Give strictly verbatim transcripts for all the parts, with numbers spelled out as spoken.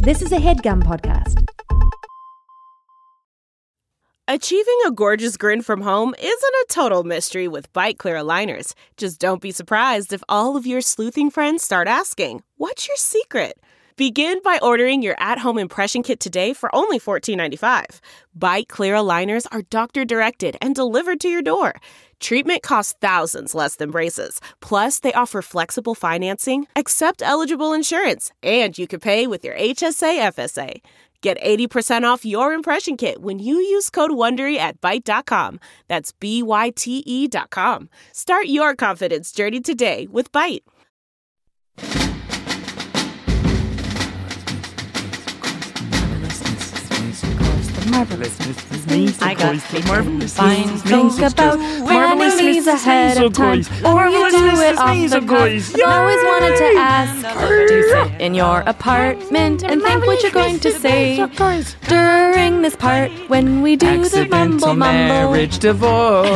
This is a HeadGum podcast. Achieving a gorgeous grin from home isn't a total mystery with Byte Clear aligners. Just don't be surprised if all of your sleuthing friends start asking, "What's your secret?" Begin by ordering your at-home impression kit today for only fourteen ninety-five. Byte Clear aligners are doctor-directed and delivered to your door. Treatment costs thousands less than braces. Plus, they offer flexible financing, accept eligible insurance, and you can pay with your H S A F S A. Get eighty percent off your impression kit when you use code WONDERY at byte dot com. That's B Y T E dot com. Start your confidence journey today with Byte. Marvelous. I got marvelous. fine think about Marvelous enemies ahead of time, or you do it off the cuff. I always wanted to ask, do you sit in your apartment and think what you're going to say during this part when we do the Accidental mumble mumble? marriage divorce.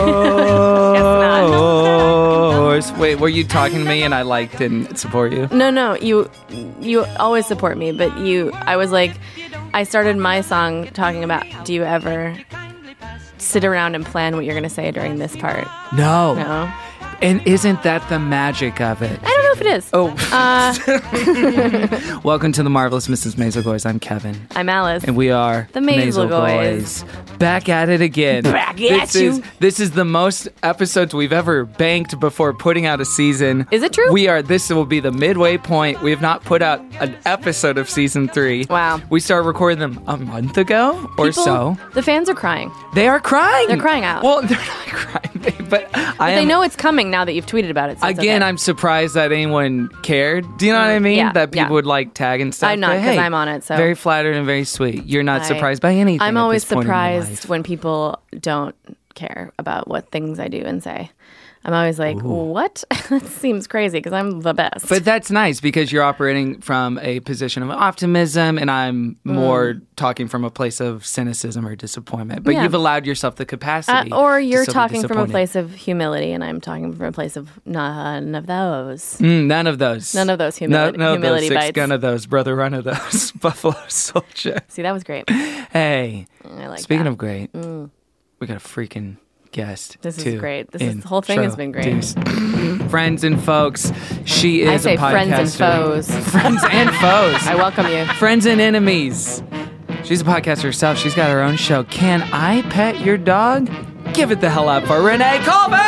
Wait, were you talking to me and I like didn't support you? No, no, you you always support me, but you, I was like, I started my song talking about, do you ever sit around and plan what you're going to say during this part? No. No? And isn't that the magic of it? I don't know if it is. Oh. Uh, Welcome to the Marvelous Missus Maisel-Goys. I'm Kevin. I'm Alice. And we are The Maisel-Goys. Back at it again. Back this at you. Is, this is the most episodes we've ever banked before putting out a season. Is it true? We are. This will be the midway point. We have not put out an episode of season three. Wow. We started recording them a month ago or People- so. The fans are crying. They are crying. They're crying out. Well, they're not crying, but, I But am, they know it's coming now that you've tweeted about it. So it's Again, okay. I'm surprised that anyone cared. Do you know what I mean? yeah, that people yeah. would like tag and stuff. I'm not, But 'cause hey, I'm on it, so- very flattered and very sweet. You're not I- surprised by anything. I'm at always this point in your surprised life. when people don't care about what things I do and say. I'm always like, what? That seems crazy because I'm the best. But that's nice because you're operating from a position of optimism, and I'm more talking from a place of cynicism or disappointment. But Yeah. you've allowed yourself the Uh, capacity. or to you're still be talking from a disappointed. place of humility, and I'm talking from a place of none of those. Mm, none of those. None of those humili- no, no humility of those. Six bites. gun of those. Brother run of those. Buffalo Soldier. See, that was great. Hey. I like Speaking that. of great, we got a freaking guest. This is to great. This is- the whole thing has been great. introduce. Friends and folks, she I is say a podcaster. friends and foes. Friends and foes. I welcome you. Friends and enemies. She's a podcaster herself. She's got her own show. Can I Pet Your Dog? Give it the hell up for Renee Colvin!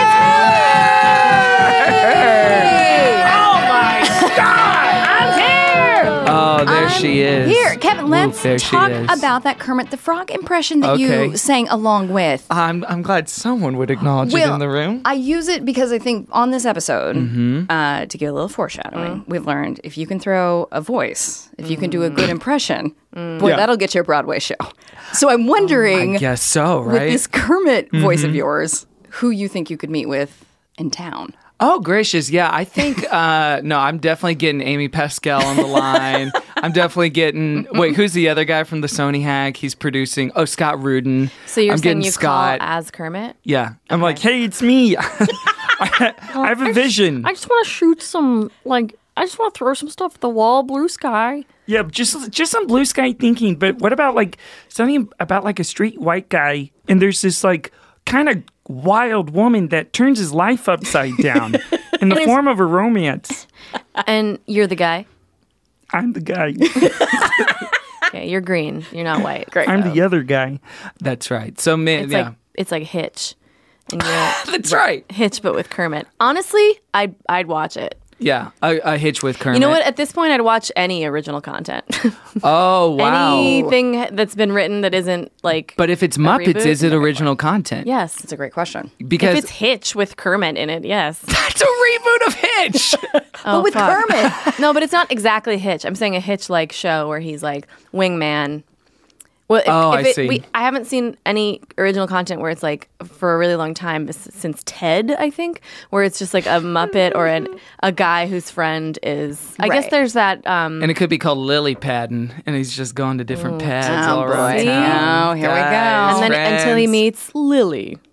Oh my God! I'm here! Oh, there she is. Here, Kevin, let's Oof, there she talk is. about that Kermit the Frog impression that Okay. you sang along with. I'm, I'm glad someone would acknowledge it in the room. I use it because I think on this episode, Mm-hmm. uh, to get a little foreshadowing, we've learned if you can throw a voice, if you can do a good impression, boy, Yeah. that'll get you a Broadway show. So I'm wondering, I guess so, with right? this Kermit voice of yours, who you think you could meet with in town. Oh, gracious. Yeah, I think, uh, no, I'm definitely getting Amy Pascal on the line. I'm definitely getting, wait, who's the other guy from the Sony Hack? He's producing, oh, Scott Rudin. So you're I'm saying getting you Scott. call as Kermit? Yeah. I'm like, hey, it's me. I have a vision. I just want to shoot some, like, I just want to throw some stuff at the wall, blue sky. Yeah, just just some blue sky thinking. But what about like something about like a straight white guy, and there's this like kind of wild woman that turns his life upside down in the form of a romance. And you're the guy? I'm the guy. Okay, you're green. You're not white. Great. I'm the other guy. That's right. So, man, It's yeah. like it's like Hitch. And you're That's right. Hitch, but with Kermit. Honestly, I'd I'd watch it. Yeah, a, a hitch with Kermit. You know what? At this point, I'd watch any original content. Oh, wow. Anything that's been written that isn't like. But if it's a Muppets, reboot? is it original content? Yes. That's a great question. Because If it's Hitch with Kermit in it, yes. it's a reboot of Hitch. Oh, but with fuck. Kermit. No, but it's not exactly Hitch. I'm saying a Hitch-like show where he's like wingman. Well, if, Oh, if I it, see. We, I haven't seen any original content where it's like for a really long time s- since Ted, I think, where it's just like a Muppet or an, a guy whose friend is. I guess Right. there's that. Um, And it could be called Lily Padding, and he's just going to different pads Oh, all around boy. town. Oh, here we go. Guys, and then friends. until he meets Lily.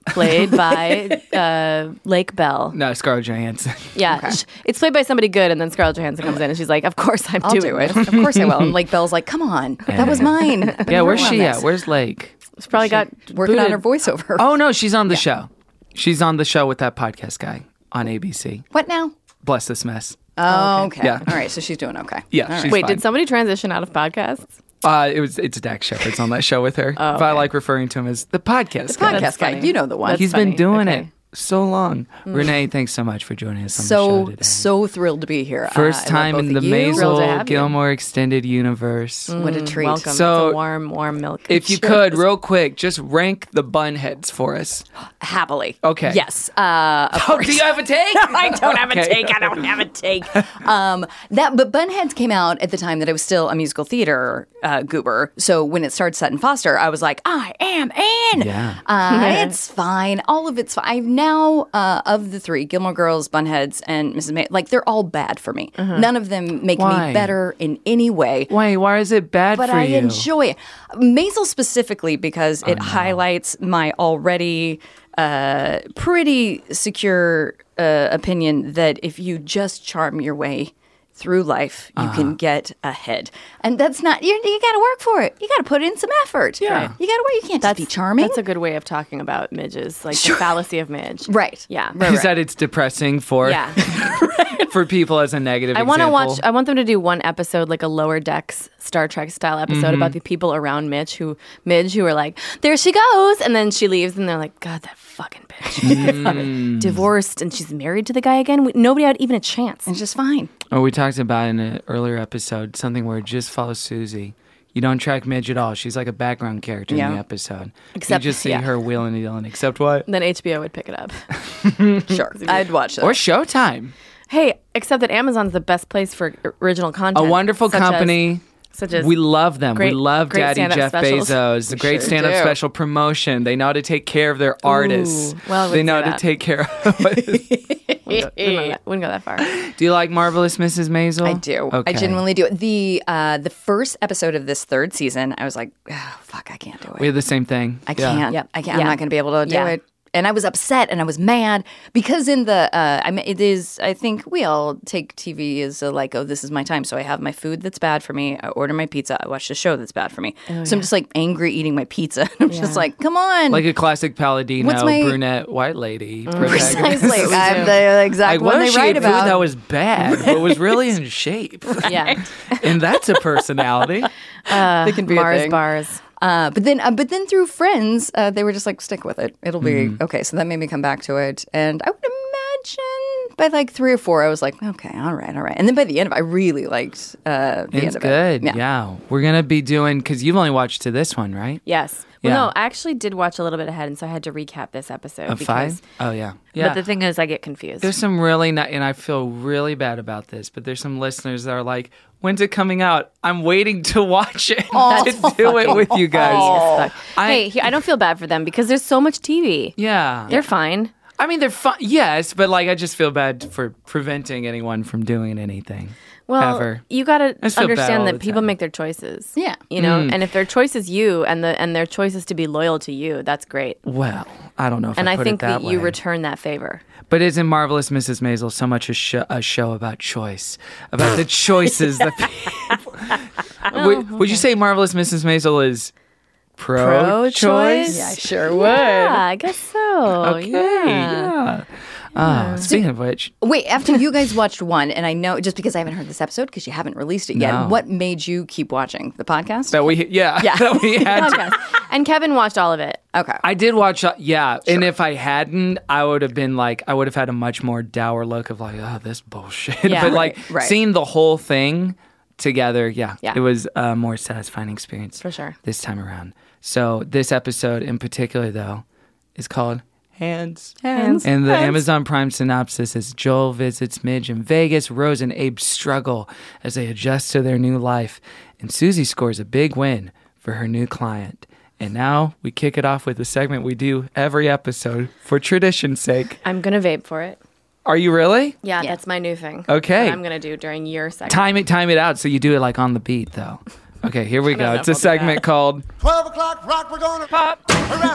played by uh, Lake Bell. No, Scarlett Johansson. Yeah, sh- it's played by somebody good, and then Scarlett Johansson comes in, and she's like, "Of course, I'm I'll doing do it. this." Of course I will. And Lake Bell's like, come on, that was mine. Yeah, where's she at? Where's Lake? She's probably got Working on her booted. voiceover. Oh no, she's on the show. She's on the show with that podcast guy on A B C. What now? Bless this mess. Oh, okay. Yeah. All right, so she's doing okay. Yeah, All right. she's Wait, fine. did somebody transition out of podcasts? Uh, it was it's Dax Shepard's on that show with her. Oh, But I okay. like referring to him as the podcast guy. Podcast That's guy, funny. you know the one. That's He's funny. been doing Okay. it so long. Renee, thanks so much for joining us on the so show today. so thrilled to be here. First Uh, I love time both in the of you. Thrilled to Maisel have you. Gilmore extended universe. What a treat. Welcome. So- it's a warm, warm milk. If you could, real quick, just rank the bun heads for us. Happily. Okay. Yes. Uh, of Oh, course. do you have a take? I don't have a Okay. take. I don't have a take. Um, that, but Bunheads came out at the time that I was still a musical theater uh, goober. So when it started Sutton Foster, I was like, I am in. Yeah. Uh, it's fine. All of it's fine. I've now, uh, of the three, Gilmore Girls, Bunheads, and Missus May, like they're all bad for me. None of them make Why? me better in any way. Wait, why is it bad But for I you? enjoy it. Maisel specifically because it highlights my already uh, pretty secure uh, opinion that if you just charm your way through life, you Uh-huh. can get ahead. And that's not, you, you got to work for it. You got to put in some effort. Yeah. You got to work. You can't just be charming. That's a good way of talking about midges, like the fallacy of midge. right. Yeah. Is that it's depressing for Yeah. for people as a negative I want to example? watch. I want them to do one episode, like a Lower Decks Star Trek style episode Mm-hmm. about the people around Mitch who Midge who are like, there she goes, and then she leaves, and they're like, God, that fucking bitch, Mm. divorced, and she's married to the guy again. We, nobody had even a chance. It's just fine. Oh, we talked about in an earlier episode something where just follow Susie. You don't track Midge at all. She's like a background character in Yeah. the episode. Except- you just see yeah. her wheeling and dealing. Except what? Then H B O would pick it up. Sure. I'd watch that. Or Showtime. Hey, except that Amazon's the best place for original A content. wonderful such as- company. such as We love them. great- we love great Daddy stand-up Jeff specials. Bezos. The great sure stand-up do. special promotion. They know how to take care of their artists. well, I they wouldn't know say how to that. take care of. wouldn't go, that, wouldn't go that far. Do you like Marvelous Missus Maisel? I do. Okay. I genuinely do. The uh, the first episode of this third season, I was like, oh, fuck, I can't do it. We had the same thing. I Yeah. can't. Yep. I can't. I'm Yeah. not going to be able to do Yeah. it. And I was upset and I was mad because in the, uh, I mean, it is, I think we all take T V as a, like, oh, this is my time. So I have my food that's bad for me. I order my pizza. I watch the show that's bad for me. so I'm just like angry eating my pizza. I'm just like, come on. Like a classic Palladino What's my- brunette white lady. protagonist. Precisely. I'm the exact Like, one what they if she write ate food about. that was bad, but was really in shape? Yeah, And that's a personality. They can be a Mars thing. bars. Uh, but then, uh, but then through friends, uh, they were just like, stick with it. It'll be Mm-hmm. okay. So that made me come back to it, and I would imagine by like three or four, I was like, okay, all right, all right. And then by the end of it, I really liked uh, the It's end of good. it. Yeah. We're going to be doing, because you've only watched to this one, right? Yes. Well, Yeah. no, I actually did watch a little bit ahead, and so I had to recap this episode. Of because, five? Oh, yeah. Yeah. But the thing is, I get confused. There's some really not, and I feel really bad about this, but there's some listeners that are like, when's it coming out? I'm waiting to watch it to do it with you guys. As fuck. I- hey, he- I don't feel bad for them because there's so much T V. Yeah. They're fine. I mean, they're fun. Yes, but like, I just feel bad for preventing anyone from doing anything. Well, Ever. you got to I just feel bad all understand the that people time. make their choices. Yeah. You know, Mm. and if their choice is you and the and their choice is to be loyal to you, that's great. Well, I don't know if And I I put think it that, that you way. return that favor. But isn't Marvelous Missus Maisel so much a, sh- a show about choice? About the choices that people... would, would you say Marvelous Missus Maisel is pro-choice? Pro-choice? Yeah, I sure would. Yeah, I guess so. Okay, Yeah. yeah. Ah, speaking of which, Wait, after you guys watched one, and I know just because I haven't heard this episode because you haven't released it yet, No. what made you keep watching the podcast? that we yeah, Yeah. that we had to- Podcast. And Kevin watched all of it. okay. I did watch, uh, yeah, and if I hadn't, I would have been like, I would have had a much more dour look of like, oh, this bullshit. Yeah. but like Right, right. seeing the whole thing together, yeah, Yeah. it was a more satisfying experience For sure. this time around. So this episode in particular, though, is called Hands. Hands. And the Amazon Prime synopsis is Joel visits Midge in Vegas. Rose and Abe struggle as they adjust to their new life. And Susie scores a big win for her new client. And now we kick it off with a segment we do every episode for tradition's sake. I'm going to vape for it. Are you really? Yeah, Yeah. that's my new thing. Okay. That I'm going to do during your segment. Time it, time it out so you do it like on the beat, though. Okay, here we don't go. know It's if a I'll do segment called twelve o'clock rock, we're gonna pop around the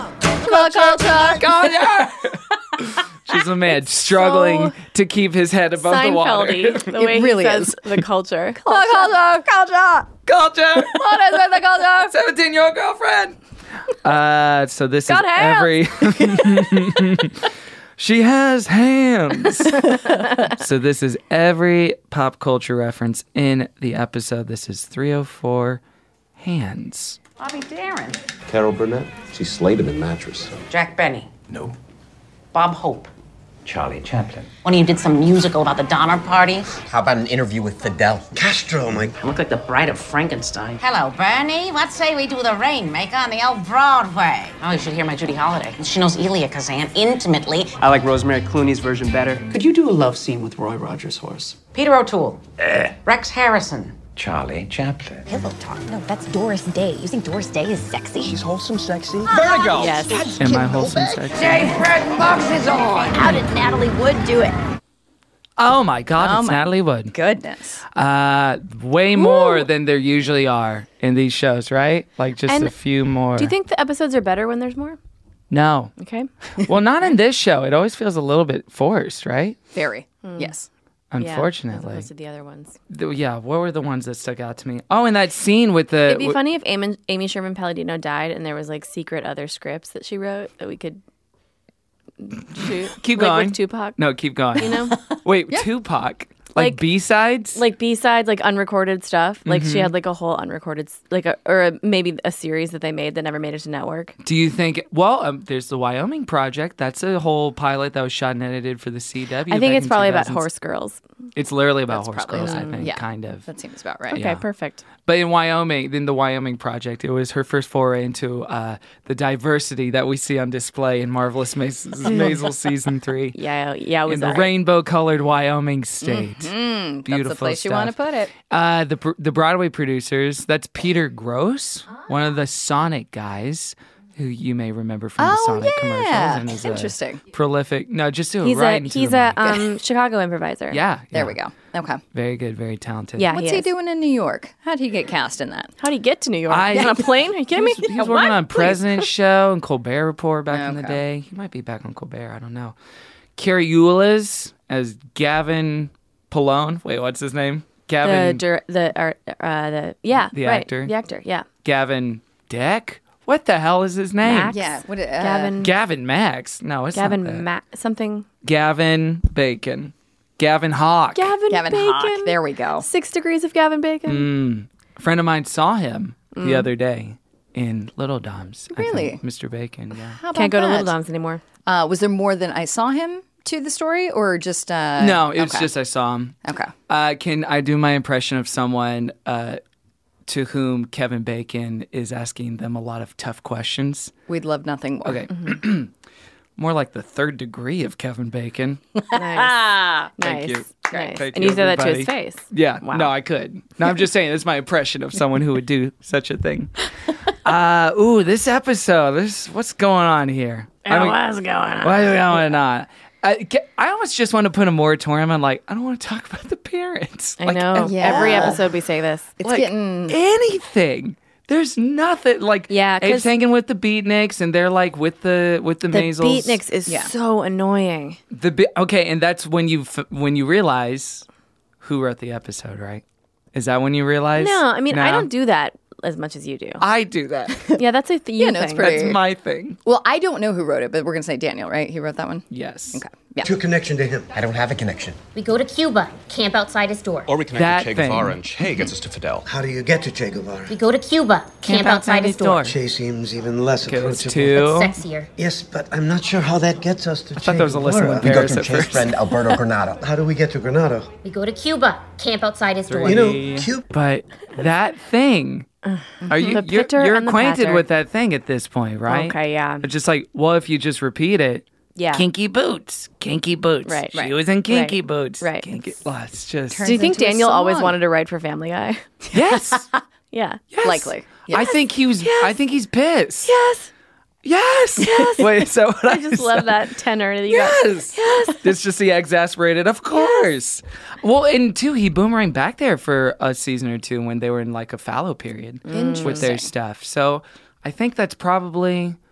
culture. Culture. She's a man struggling to keep his head above the water. Seinfeldy, the way It really he says is. the culture. Culture, culture. Culture. What is with the culture? seventeen-year-old girlfriend. Uh, so this Got is hands. every... She has hands. So this is every pop culture reference in the episode. This is three oh four Hands. Bobby Darin. Carol Burnett. She slayed him in Mattress. Jack Benny. No. Bob Hope. Charlie Chaplin. One of you did some musical about the Donner Party. How about an interview with Fidel? Castro, my... I look like the bride of Frankenstein. Hello, Bernie. What say we do the Rainmaker on the old Broadway? Oh, you should hear my Judy Holliday. She knows Elia Kazan intimately. I like Rosemary Clooney's version better. Could you do a love scene with Roy Rogers' horse? Peter O'Toole. Rex Harrison. Charlie Chaplin. Pillow talk. No, that's Doris Day. You think Doris Day is sexy? She's wholesome, sexy. Vertigo. Yes. Am I wholesome sexy? Say, Fred Fox is on. How did Natalie Wood do it? Oh my God, Oh it's my Natalie Wood. Goodness. Uh, way more than there usually are in these shows, right? Like just And a few more. Do you think the episodes are better when there's more? No. Okay. Well, not in this show. It always feels a little bit forced, right? Very. Yes. Unfortunately. Yeah, as opposed to the other ones. The- yeah, what were the ones that stuck out to me? Oh, and that scene with the... It'd be w- funny if Amy, Amy Sherman Palladino died and there was like secret other scripts that she wrote that we could shoot. Keep like going. With Tupac. No, keep going. You know? Wait, Tupac? Like, Like- B-sides? Like B-sides, like unrecorded stuff. Like Mm-hmm. she had like a whole unrecorded, s- like a, or a, maybe a series that they made that never made it to network. Do you think... Well, um, there's the Wyoming Project. That's a whole pilot that was shot and edited for the C W. I think back it's in probably about two thousands. horse girls. It's literally about That's horse probably girls, I that. think, Yeah. kind of. That seems about right. Okay, Yeah. perfect. But in Wyoming, in the Wyoming Project, it was her first foray into uh, the diversity that we see on display in Marvelous Mas- Maisel season three. Yeah, yeah, it was In the that. rainbow-colored Wyoming state. Mm, Beautiful that's the place you stuff. want to put it. Uh, the pr- the Broadway producers, that's Peter Gross, one of the Sonic guys, who you may remember from the Oh, Sonic yeah. commercials. And is a Interesting. prolific. No, just do it He's right a into he's the a mic. um, Chicago improviser. Yeah. There yeah. we go. Okay. Very good, very talented. Yeah, What's he, he is. doing in New York? How'd he get cast in that? How'd he get to New York? I- on a plane? Are you kidding me? He was, he was What? working on Please. President's Show and Colbert Report back in the Okay. day. He might be back on Colbert. I don't know. Carrie Eulas as Gavin Pallone. Wait, what's his name? The Gavin dir- the uh, uh, the yeah The right. actor? the actor yeah Gavin Deck. What the hell is his name? Max? Yeah. What, uh, Gavin Gavin Max. No, it's Gavin not that. Ma- something Gavin Bacon. Gavin Hawk. Gavin Gavin Bacon. Hawk. There we go. Six Degrees of Gavin Bacon. Mm. A friend of mine saw him the other day in Little Dom's. I Really? think. Mister Bacon, yeah. How about Can't go to that? Little Dom's anymore. Uh, was there more than I saw him to the story, or just uh, No, it was okay. just I saw him. Okay. Uh, can I do my impression of someone uh, to whom Kevin Bacon is asking them a lot of tough questions? We'd love nothing more. Okay. More like the third degree of Kevin Bacon. Nice. Thank nice. you. Nice. Thank and you, you said that to his everybody. face. Yeah. Wow. No, I could. No, I'm just saying, this is my impression of someone who would do such a thing. Uh, ooh, this episode. This what's going on here? I mean, what's going on? what's going on? I, ca- I almost just want to put a moratorium on, like, I don't want to talk about the parents. I Like, know. ev- Yeah. Every episode we say this. It's like, getting anything. There's nothing like Yeah, Abe's 'cause- hanging with the beatniks, and they're like with the with the, The Maisels. beatniks is Yeah. so annoying. The bi- okay, and that's when you f- when you realize who wrote the episode, right? Is that when you realize? No, I mean I No? don't do that as much as you do. I do that. yeah, that's a th- you Yeah, no, it's thing. pretty- That's my thing. well. I don't know who wrote it, but we're gonna say Daniel, right? He wrote that one. Yes. Okay. Yeah. Your connection to him. I don't have a connection. We go to Cuba, camp outside his door. Or we connect That with Che thing. Guevara and Che gets us to Fidel. How do you get to Che Guevara? We go to Cuba, camp, outside his door. Che seems even less Okay, that's approachable. two. Sexier. Yes, but I'm not sure how that gets us to I Che thought there was a list in Guevara. We go Paris through at Che's first. friend Alberto Granado. How do we get to Granada? We go to Cuba, camp outside his door. You know, Three. Cuba. But that thing. Are you The you're, pitter you're and the acquainted patter. with that thing at this point, right? Okay, yeah. It's just like, well, if you just repeat it, Yeah. kinky boots, kinky boots. Right, She right. was in kinky Right, boots. right. Kinky. Well, it's just Turns Do you think into a Daniel always song. wanted to write for Family Guy? yes. yeah. Yes. Likely. I think he was. I think he's pissed. Yes. Yes. Yes. Wait. So what I, I just love that tenor that you got. Yes. Yes. It's just the exasperated. Of course. Well, and two, he boomeranged back there for a season or two when they were in like a fallow period with their stuff. So I think that's probably.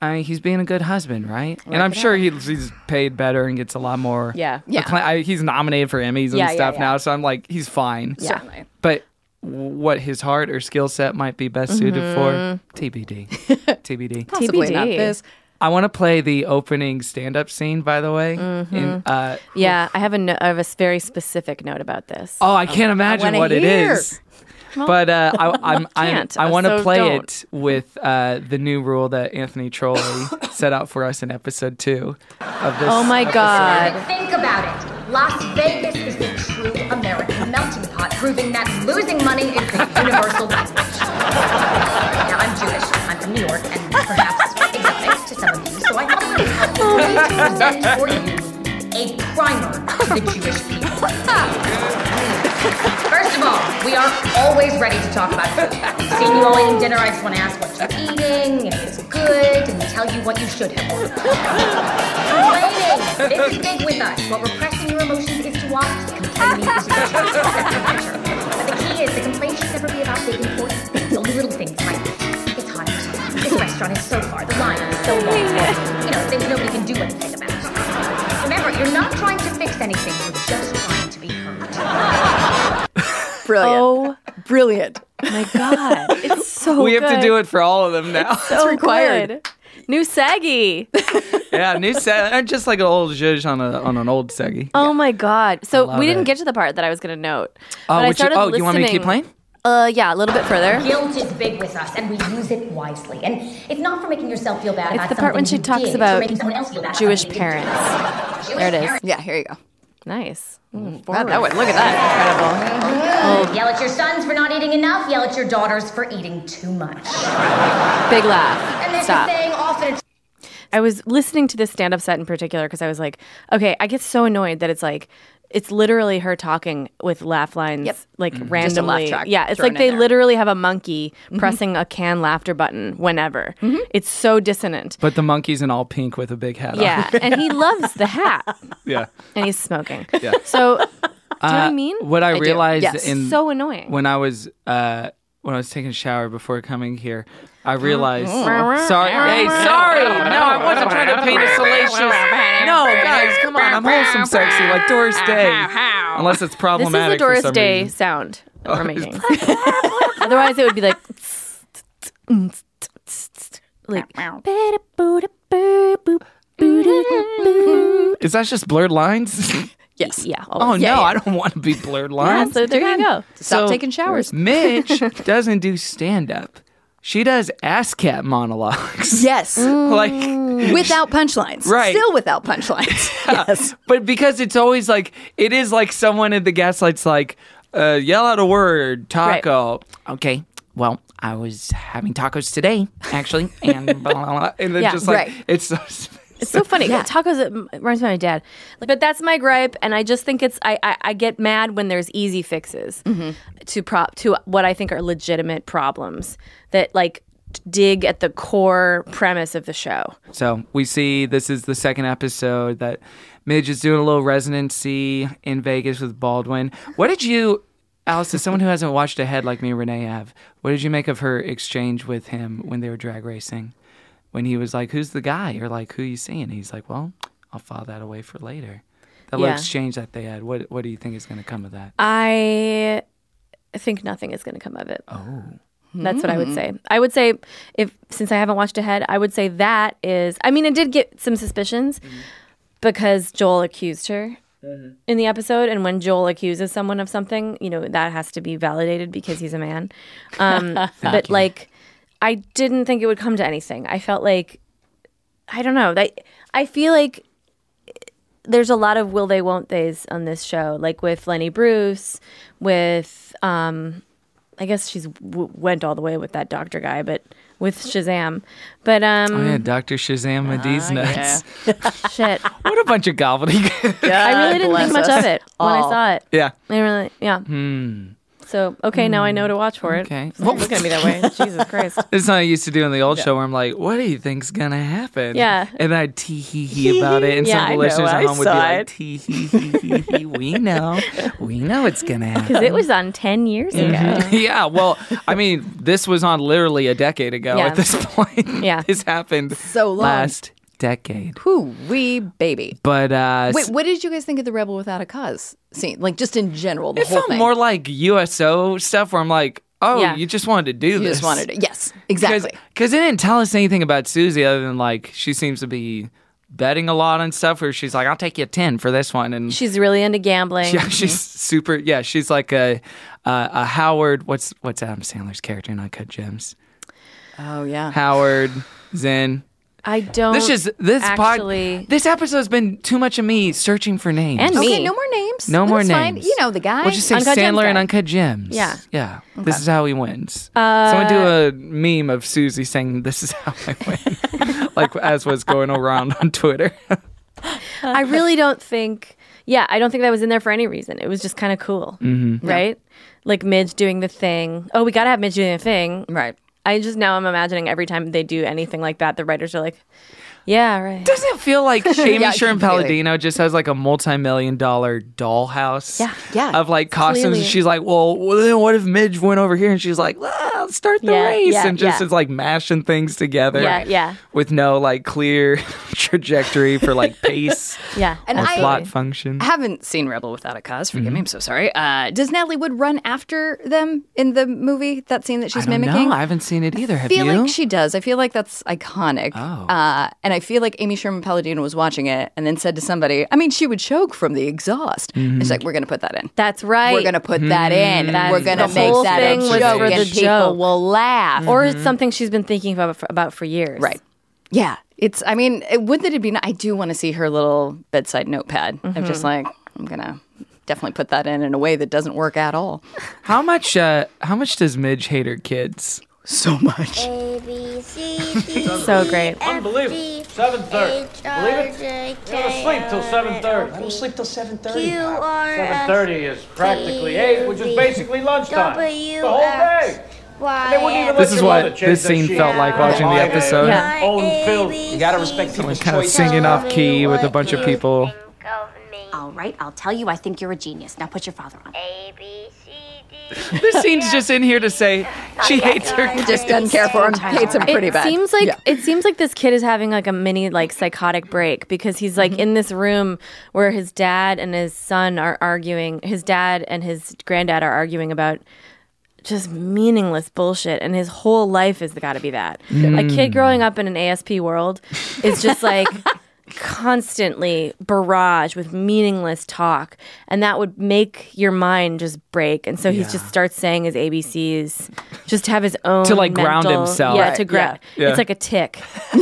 I mean, he's being a good husband, right? And I'm sure he's, he's paid better and gets a lot more. Yeah. Yeah. accla- I, he's nominated for Emmys and Yeah, yeah, stuff yeah. now, so I'm like, he's fine. Yeah. Certainly. But what his heart or skill set might be best suited for, T B D. T B D. Possibly T B D. not this. I want to play the opening stand-up scene, by the way. In, uh, Yeah, I have a no- I have a s- very specific note about this. oh, I can't imagine wanna what it hear. is. But uh, I, I'm, I'm, can't, I want to so play don't. it with uh, the new rule that Anthony Trolley set out for us in episode two of this. Oh my episode. God. Think about it. Las Vegas is the true American melting pot, proving that losing money is the universal language. Now, I'm Jewish. I'm from New York, and perhaps exotic to some of you, so I thought it would be helpful to present for you a primer to the Jewish people. First of all, we are always ready to talk about food. Seeing you all eating dinner, I just want to ask what you're eating, if it's good, and tell you what you should have ordered. Complaining. This is big with us. What repressing your emotions is to watch. Complaining is your temperature. But the key is the complaint should never be about big important things. Only little things like, it's hot. This restaurant is so far. The line is so long. You know, things nobody can do anything about. Remember, you're not trying to fix anything. You're just trying to be heard. Brilliant. Oh Brilliant. my God. It's so We good. have to do it for all of them now. So required. good. New Saggy. Yeah, new set. Just like an old zhuzh on a on an old Seggy. Oh my God. So love we didn't it. get to the part that I was going to note. Oh, but I which you, started oh, you want me to keep listening- playing? Uh, yeah, a little bit further. Guilt is big with us, and we use it wisely. And it's not for making yourself feel bad It's about the part when she something you talks did, about for making someone else feel bad about Jewish something you did. parents. Jewish There it is. parents. Yeah, here you go. Nice. Mm, Wow, that would, look at that. Good. Yell at your sons for not eating enough. Yell at your daughters for eating too much. Big laugh. And there's Stop. a saying often. I was listening to this stand-up set in particular because I was like, okay, I get so annoyed that it's like, it's literally her talking with laugh lines, Yep. like Just a laugh randomly. track Yeah, it's thrown like in they there. literally have a monkey pressing a canned laughter button whenever. It's so dissonant. But the monkey's in all pink with a big hat Yeah, and he loves the hat, on. Yeah. and he's smoking. Yeah. So, do you know what I Uh, mean? What I, do. realized Yes. in So annoying. when I was uh, when I was taking a shower before coming here, I realized. Sorry, hey, sorry. No, I wasn't trying to paint a salacious. No, guys, come on. I'm wholesome, sexy, like Doris Day. Unless it's This is problematic the Doris for some Day reason. sound that we're making. Otherwise, it would be like, like. Is that just blurred lines? Yes. Yeah. Oh always. no, yeah. I don't want to be blurred Yeah, lines. so there you go. Stop So, taking showers. Mitch doesn't do stand up. She does ass cat monologues. Yes. like Without punchlines. Right. Still without punchlines. Yes. But because it's always like it is like someone at the gaslight's like, uh, yell out a word, taco. Okay. Well, I was having tacos today, actually, and blah, blah, blah. And then Yeah, just like right. it's so It's so funny. Tacos it reminds me of my dad. Like, but that's my gripe, and I just think it's I I, I get mad when there's easy fixes to prop to what I think are legitimate problems that like dig at the core premise of the show. So we see this is the second episode that Midge is doing a little residency in Vegas with Baldwin. What did you, Alice, as someone who hasn't watched ahead like me and Renee have, what did you make of her exchange with him when they were drag racing? When he was like, who's the guy? Or like, who are you seeing? He's like, well, I'll file that away for later. That little Yeah. exchange that they had. What What do you think is going to come of that? I think nothing is going to come of it. Oh. That's what I would say. I would say, if since I haven't watched ahead, I would say that is. I mean, I did get some suspicions because Joel accused her in the episode, and when Joel accuses someone of something, you know that has to be validated because he's a man. Um, but you. like, I didn't think it would come to anything. I felt like, I don't know. That I feel like there's a lot of will they, won't they's on this show, like with Lenny Bruce, with. Um, I guess she's w- went all the way with that doctor guy, but with Shazam. But um, Oh, yeah, Doctor Shazam Medi's nuts. shit. What a bunch of gobbledygook. I really didn't bless think much us of it when I all. saw it. Yeah. I really, yeah. Hmm. So, okay, now I know to watch for it. Okay. Stop looking at me that way. Jesus Christ. This is what I used to do in the old show where I'm like, what do you think's going to happen? Yeah. And then I'd tee hee hee about it. And Yeah, some of I the know, listeners I at home would be saw like, it. tee hee hee hee hee. We know. We know it's going to happen. Because it was on ten years ago. Yeah, well, I mean, this was on literally a decade ago Yeah. at this point. Yeah. This happened So long. last decade. Whoo wee baby. But uh, Wait, what did you guys think of the Rebel Without a Cause scene? Like, just in general, the it whole felt thing. more like U S O stuff where I'm like, oh, Yeah. you just wanted to do You this. just wanted to, yes, exactly. Because it didn't tell us anything about Susie other than like she seems to be betting a lot on stuff where she's like, I'll take you a ten for this one. And She's really into gambling. yeah, she's super. Yeah, she's like a uh, a Howard. What's what's Adam Sandler's character in Uncut Gems? Oh yeah, Howard Zen. I don't This is this actually. pod. This episode's been too much of me searching for names. And me. Okay, no more names. No more That's fine. names. You know the guy. We'll just say Uncut Gems Sandler and guy. Uncut Gems. Yeah. Yeah. This is how he wins. Uh, Someone do a meme of Susie saying, "This is how I win," like as was going around on Twitter. I really don't think. Yeah, I don't think that was in there for any reason. It was just kind of cool, Mm-hmm. right? Like Midge doing the thing. Oh, we gotta have Midge doing the thing, right? I just now I'm imagining every time they do anything like that, the writers are like, "Yeah, right." Doesn't it feel like Amy Yeah, Sherman completely. Palladino just has like a multi-million dollar dollhouse Yeah, yeah. of like costumes? Clearly. And she's like, well, well, then what if Midge went over here? And she's like, well, start the Yeah, race. yeah, and just yeah. is like mashing things together. Yeah, yeah. With no like clear trajectory for like pace Yeah, And or I- plot function. I haven't seen Rebel Without a Cause. Forgive Mm-hmm. me, I'm so sorry. Uh, does Natalie Wood run after them in the movie? That scene that she's I don't mimicking? know. I haven't seen it either. Have I feel you? like she does. I feel like that's iconic. Oh. Uh, and I feel like Amy Sherman Palladino was watching it and then said to somebody, I mean, she would choke from the exhaust. Mm-hmm. It's like, we're going to put that in. That's right. We're going to put that in. That's- We're going to the make whole that thing a was joke for the and people joke. will laugh. Or it's something she's been thinking about for, about for years. Right. Yeah. It's, I mean, it, wouldn't it be, ni- I do want to see her little bedside notepad. I'm just like, I'm going to definitely put that in in a way that doesn't work at all. How much? Uh, how much does Midge hate her kids? So much. A, B, C, D, So great. Unbelievable. seven thirty. Believe it? You gotta sleep till seven thirty. I don't sleep till seven thirty. Q R seven thirty is practically eight, which is basically lunchtime. W The whole day. They wouldn't even let This is your what mother change this that scene sheet. felt like watching the My episode. Yeah. Own film. You gotta respect Someone people's kind of choices. singing off key with a bunch of people. All right, I'll tell you I think you're a genius. Now put your father on. A, B, C, D. This scene's just in here to say she hates her kids. Just doesn't care for him. Hates him pretty it bad. seems like Yeah. it seems like this kid is having like a mini like psychotic break because he's like in this room where his dad and his son are arguing. His dad and his granddad are arguing about just meaningless bullshit, and his whole life has got to be that. A kid growing up in an A S P world is just like constantly barraged with meaningless talk, and that would make your mind just break. And so he Yeah. just starts saying his A B Cs, just to have his own To, like, ground mental- himself. Yeah, Right, to ground. yeah. It's like a tick.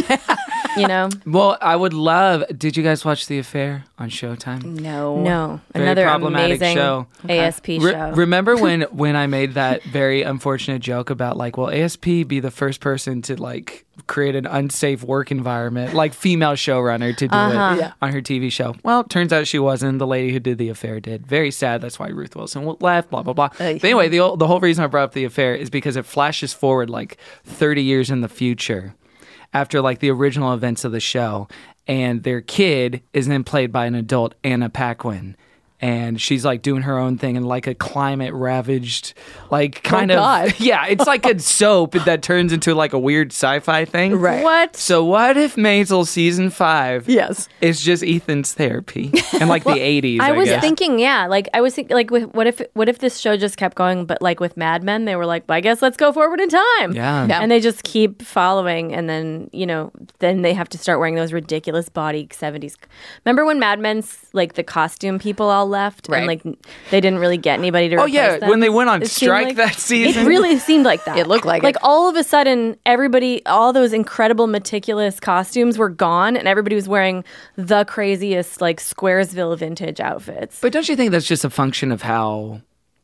You know? Well, I would love. Did you guys watch The Affair on Showtime? No. No, Very another problematic amazing show. A S P Re- show. remember when when I made that very unfortunate joke about like, will A S P be the first person to like create an unsafe work environment, like female showrunner to do Uh-huh. it Yeah. on her T V show? Well, turns out she wasn't. The lady who did The Affair did. Very sad. That's why Ruth Wilson left. Blah blah blah. But anyway, the o- the whole reason I brought up The Affair is because it flashes forward like thirty years in the future, after like the original events of the show, and their kid is then played by an adult Anna Paquin. And she's like doing her own thing in like a climate ravaged, like kind Oh, of, God. yeah, it's like a soap that turns into like a weird sci-fi thing. Right. What? So what if Maisel season five Yes. is just Ethan's therapy in like the eighties? I, I was guess. thinking, yeah, like I was thinking, like, with, what if, what if this show just kept going, but like with Mad Men, they were like, well, I guess let's go forward in time, Yeah. Yeah. and they just keep following, and then you know, then they have to start wearing those ridiculous body seventies. Remember when Mad Men's like the costume people all left, Right. and like they didn't really get anybody to. Oh replace yeah, them? when they went on It seemed strike like- that season. It really seemed like that. It looked like like it. all of a sudden, everybody, all those incredible, meticulous costumes were gone, and everybody was wearing the craziest like Squaresville vintage outfits. But don't you think that's just a function of how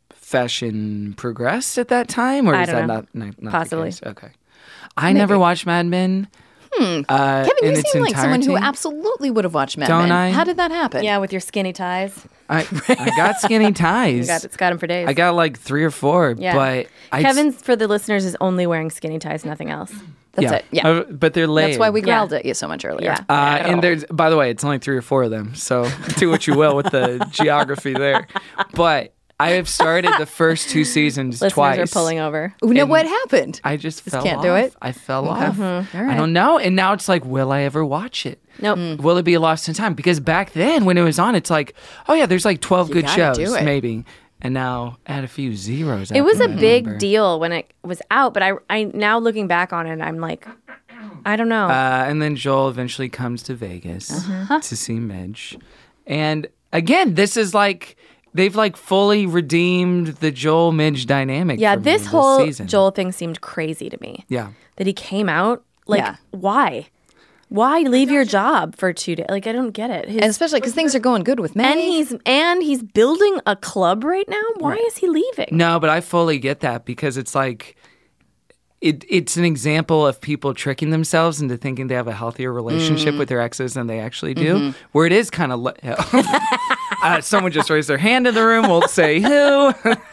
fashion progressed at that time, or I is don't that know. not, not, not Possibly. the case? Okay, I never watched Mad Men. Hmm. Uh, Kevin, in you its seem like someone who entirety. absolutely would have watched Mad Don't Men. I? How did that happen? Yeah, with your skinny ties. I, I got skinny ties. You got, it's got them for days. I got like three or four, Yeah. but I Kevin, for the listeners, is only wearing skinny ties, nothing else. That's yeah. it. Yeah. Uh, but they're layered. That's why we Yeah. growled at you so much earlier. Yeah. Uh, and there's, by the way, it's only three or four of them. So do what you will with the geography there. But I have started the first two seasons Listeners twice. are pulling over. You know And what happened? I just, Just fell can't off. do it? I fell Okay. off. Mhm. All I right. don't know. And now it's like, will I ever watch it? Nope. Will it be a lost in time? Because back then, when it was on, it's like, oh yeah, there's like twelve You good gotta do shows, it. maybe. And now add a few zeros. It was after a that big number. deal when it was out, but I, I now looking back on it, I'm like, I don't know. Uh, and then Joel eventually comes to Vegas Uh-huh. to see Midge. And again, this is like they've like fully redeemed the Joel Midge dynamic. yeah, for me this this whole season. Joel thing seemed crazy to me. Yeah. That he came out like, Yeah. why? Why leave your job for two days? Like, I don't get it. His- And especially because things are going good with and May. he's and he's building a club right now. Why Right. is he leaving? No, but I fully get that because it's like it it's an example of people tricking themselves into thinking they have a healthier relationship Mm. with their exes than they actually do. Mhm. Where it is kind of le- uh, someone just raised their hand in the room. Won't say who,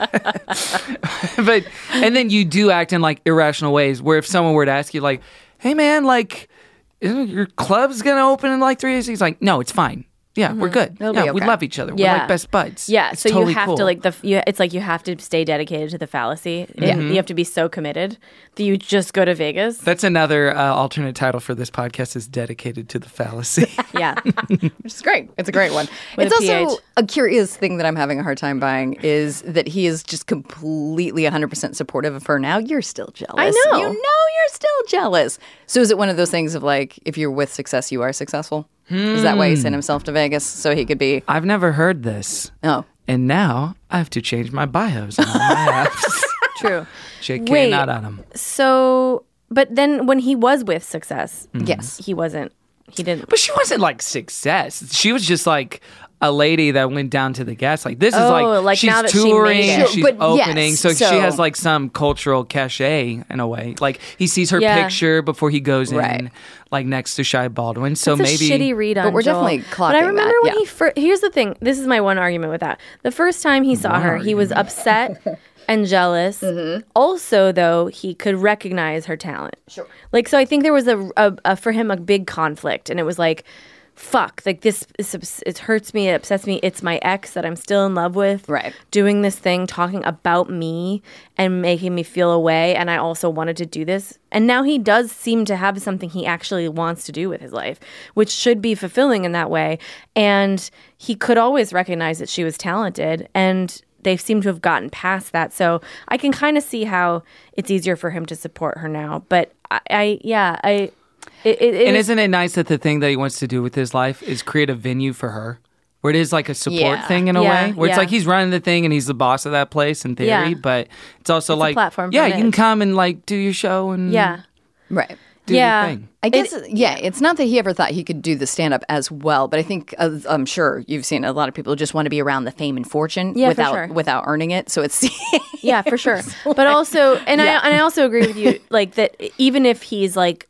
but and then you do act in like irrational ways. Where if someone were to ask you like, "Hey man, like, isn't your club's gonna open in like three days?" He's like, "No, it's fine. Yeah, we're good. It'll yeah, be we okay." love each other. Yeah. We're like best buds. Yeah, It's so totally you have cool. to like the you, it's like you have to stay dedicated to the fallacy. Mhm. You have to be so committed that you just go to Vegas. That's another uh, alternate title for this podcast is dedicated to the fallacy. Yeah. Which is great. It's a great one. With it's a also P H. a curious thing that I'm having a hard time buying is that he is just completely one hundred percent supportive of her now. You're still jealous. I know. You know you're still jealous. So is it one of those things of like, if you're with success, you are successful? Is that why he sent himself to Vegas so he could be? I've never heard this. Oh. And now I have to change my bios on all my apps. True. J K, Wait. not on them. So, but then when he was with success, Mhm. yes, he wasn't. He didn't. But she wasn't like success. She was just like a lady that went down to the gas. Like this is Oh, like, like she's now that she touring, made it. she's But opening, yes, so, so- she has like some cultural cachet in a way. Like he sees her Yeah. picture before he goes Right. in, like next to Shai Baldwin. So That's maybe a shitty read on But we're Joel. definitely But I clocking remember that, when yeah. he first. Here's the thing. This is my one argument with that. The first time he saw One her, he was argument. upset and jealous. Also, though, he could recognize her talent. Sure. Like, so I think there was a, a, a for him a big conflict, and it was like, fuck, like this, is, it hurts me, it upsets me. It's my ex that I'm still in love with. Right. Doing this thing, talking about me and making me feel away. And I also wanted to do this. And now he does seem to have something he actually wants to do with his life, which should be fulfilling in that way. And he could always recognize that she was talented. And they seem to have gotten past that. So I can kind of see how it's easier for him to support her now. But I, I yeah, I. It, it, it and is- isn't it nice that the thing that he wants to do with his life is create a venue for her? Where it is like a support Yeah. thing in a Yeah, way, where it's yeah. like he's running the thing and he's the boss of that place in theory, Yeah. but it's also It's a like, platform for yeah, you can Midge. come and like do your show and yeah. Right. do Yeah. your thing. I guess, yeah, it's not that he ever thought he could do the stand up as well, but I think, uh, I'm sure you've seen a lot of people just want to be around the fame and fortune Yeah, for without sure. without earning it. So it's, Yeah, for sure. But also, and Yeah. I and I also agree with you, like that. Even if he's like,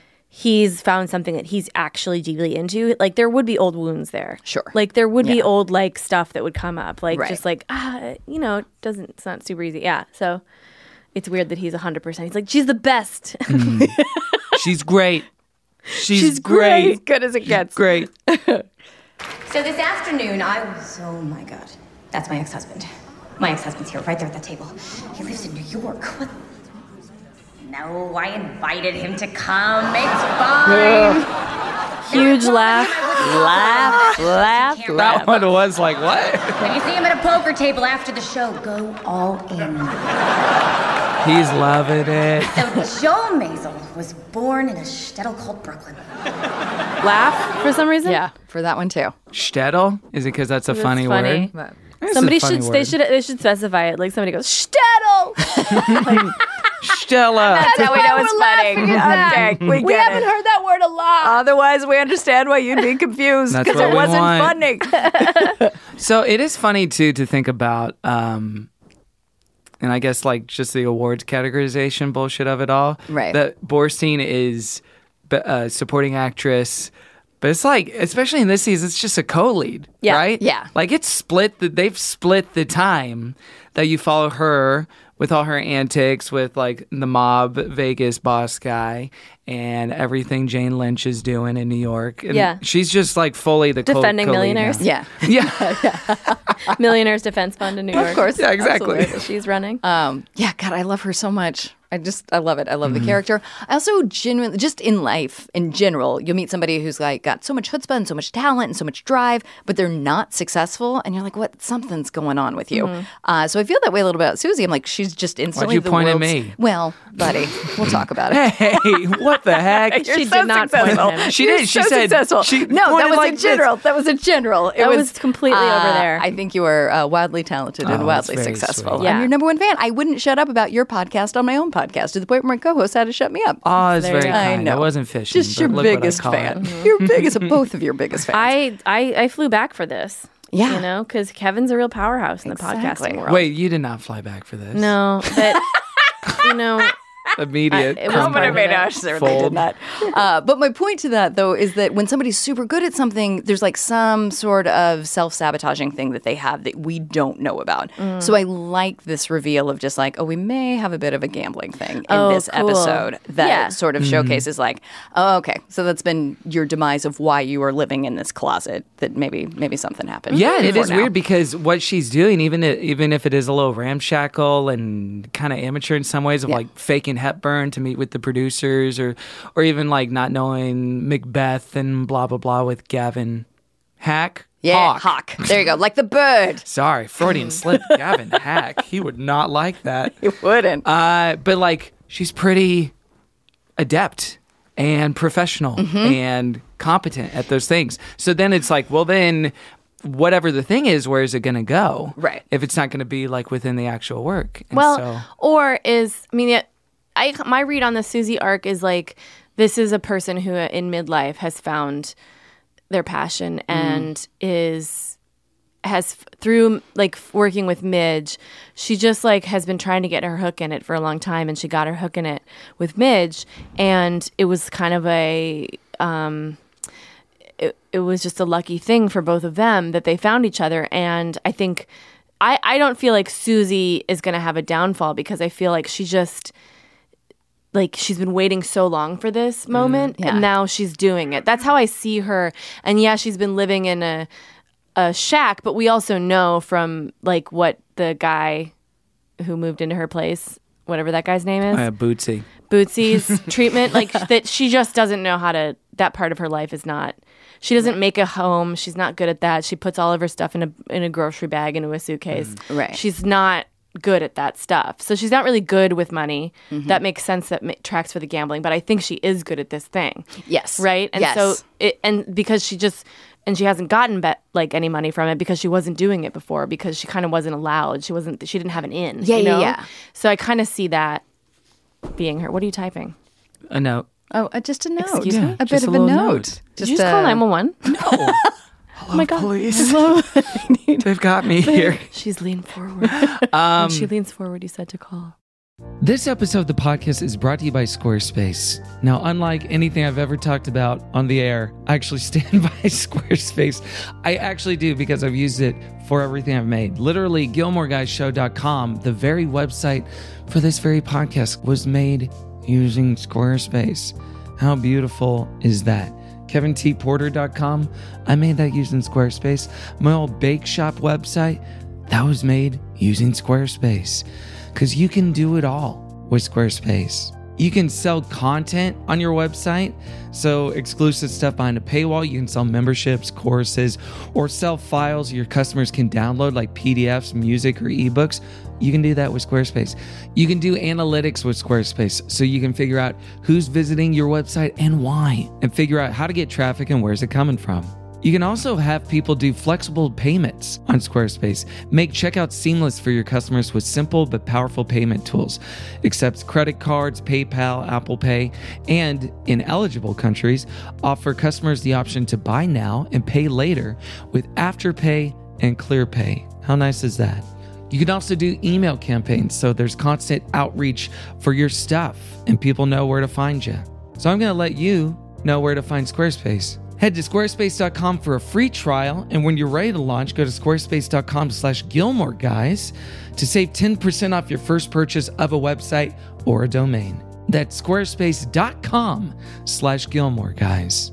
he's found something that he's actually deeply into, like there would be old wounds there. Sure. Like there would be Yeah. old like stuff that would come up, like Right. just like ah, you know, it doesn't. It's not super easy. Yeah. So it's weird that he's a hundred percent. He's like, she's the best. She's great. She's, She's great. great. As good as it gets. Great. So this afternoon, I was, oh my God, that's my ex-husband. My ex-husband's here, right there at that table. He lives in New York. What? No, I invited him to come. It's fine. Huge laugh, laugh, laugh, That laugh. one was like, what? When you see him at a poker table after the show, go all in. He's loving it. So Joel Maisel was born in a shtetl called Brooklyn. Laugh for some reason. yeah, for that one too. Shtetl? Is it because that's a That's funny, funny. word? It's a Somebody funny should. They word. should. They should specify it. Like somebody goes shtetl. Stella. That's how we know it's funny. Okay, we, We get haven't it. heard that word a lot. Otherwise, we understand why you'd be confused That's because what it we wasn't want. funny. So it is funny too to think about, um, and I guess like just the awards categorization bullshit of it all. Right. That Borstein is uh, supporting actress. But it's like, especially in this season, it's just a co-lead, Yeah, right? yeah. Like it's split. The, they've split the time that you follow her with all her antics with like the mob Vegas boss guy and everything Jane Lynch is doing in New York. And Yeah. she's just like fully the co- Defending co-lead millionaires. now. Yeah. Yeah. Millionaires Defense Fund in New York. Of course. Yeah, exactly. Absolutely. She's running. Um, yeah, God, I love her so much. I just, I love it. I love Mm-hmm. the character. I also genuinely, just in life in general, you'll meet somebody who's like got so much chutzpah and so much talent and so much drive, but they're not successful. And you're like, what? Something's going on with you. Mm-hmm. Uh, so I feel that way a little bit about Susie. I'm like, she's just instantly you the point at world's- me? Well, buddy, we'll talk about it. Hey, what the heck? You're She so did not point successful. at him. She You're did. She so said- successful. she no, that pointed was like a this. general. That was a general. It That was completely over uh, there. I think you are uh, wildly talented Oh, and that's wildly very successful. sweet. I'm Yeah. your number one fan. I wouldn't shut up about your podcast on my own podcast to the point where my co-host had to shut me up. Oh, it's There very you go. I kind. know. I wasn't fishing. Just but your look what I biggest call fan. it. Your biggest, both of your biggest fans. I, I I flew back for this. Yeah. You know, because Kevin's a real powerhouse in the Exactly. podcasting world. Wait, you did not fly back for this? No, but, you know, Immediate. I- it was crumble. part of it. gosh, sir, they did Fold. not. Uh, but my point to that, though, is that when somebody's super good at something, there's like some sort of self-sabotaging thing that they have that we don't know about. Mm. So I like this reveal of just like, oh, we may have a bit of a gambling thing in Oh, this cool. episode that Yeah. sort of Mm-hmm. showcases like, oh, okay, so that's been your demise of why you are living in this closet. That maybe maybe something happened. Yeah, and it before is now. weird because what she's doing, even i- even if it is a little ramshackle and kind of amateur in some ways, of Yeah. like faking Hepburn to meet with the producers, or or even like not knowing Macbeth and blah blah blah with Gavin Hack. Yeah, Hawk. hawk. There you go, like the bird. Sorry, Freudian slip. Gavin Hack. He would not like that. You wouldn't. Uh, but like she's pretty adept and professional Mm-hmm. and competent at those things. So then it's like, well, then whatever the thing is, where is it going to go? Right. If it's not going to be like within the actual work. And well, so, or is, I mean, it, I my read on the Susie arc is like, this is a person who in midlife has found their passion and is has through like working with Midge, she just like has been trying to get her hook in it for a long time, and she got her hook in it with Midge, and it was kind of a um it, it was just a lucky thing for both of them that they found each other. And I think I I don't feel like Susie is going to have a downfall, because I feel like she just like she's been waiting so long for this moment, yeah. and now she's doing it. That's how I see her. And yeah, she's been living in a a shack, but we also know from like what the guy who moved into her place, whatever that guy's name is, uh, Bootsy. Bootsy's treatment, like that she just doesn't know how to, that part of her life is not, she doesn't make a home. She's not good at that. She puts all of her stuff in a in a grocery bag into a suitcase. Right. She's not good at that stuff. So she's not really good with money. Mm-hmm. That makes sense. That ma- tracks for the gambling. But I think she is good at this thing. Yes. Right? And Yes. so, it, and because she just, and she hasn't gotten bet, like any money from it because she wasn't doing it before, because she kind of wasn't allowed. She wasn't, she didn't have an in. Yeah, you yeah, know? yeah. So I kind of see that being her. What are you typing? A note. Oh, uh, just a note. Excuse me? A bit Just a of a little note. note. Did you just call uh, nine one one? No. Oh my God. Police. They've got me here. She's leaned forward. Um, when she leans forward, you said to call. This episode of the podcast is brought to you by Squarespace. Now, unlike anything I've ever talked about on the air, I actually stand by Squarespace. I actually do, because I've used it for everything I've made. Literally, Gilmore Guys Show dot com, the very website for this very podcast, was made using Squarespace. How beautiful is that? Kevin T Porter dot com, I made that using Squarespace. My old bake shop website, that was made using Squarespace. Because you can do it all with Squarespace. You can sell content on your website, so exclusive stuff behind a paywall. You can sell memberships, courses, or sell files your customers can download, like P D Fs, music, or ebooks. You can do that with Squarespace. You can do analytics with Squarespace, so you can figure out who's visiting your website and why, and figure out how to get traffic and where's it coming from. You can also have people do flexible payments on Squarespace. Make checkout seamless for your customers with simple but powerful payment tools. Accepts credit cards, PayPal, Apple Pay, and in eligible countries, offer customers the option to buy now and pay later with Afterpay and ClearPay. How nice is that? You can also do email campaigns, so there's constant outreach for your stuff and people know where to find you. So I'm going to let you know where to find Squarespace. Head to squarespace dot com for a free trial, and when you're ready to launch, go to squarespace dot com slash Gilmore Guys to save ten percent off your first purchase of a website or a domain. That's squarespace dot com slash Gilmore Guys.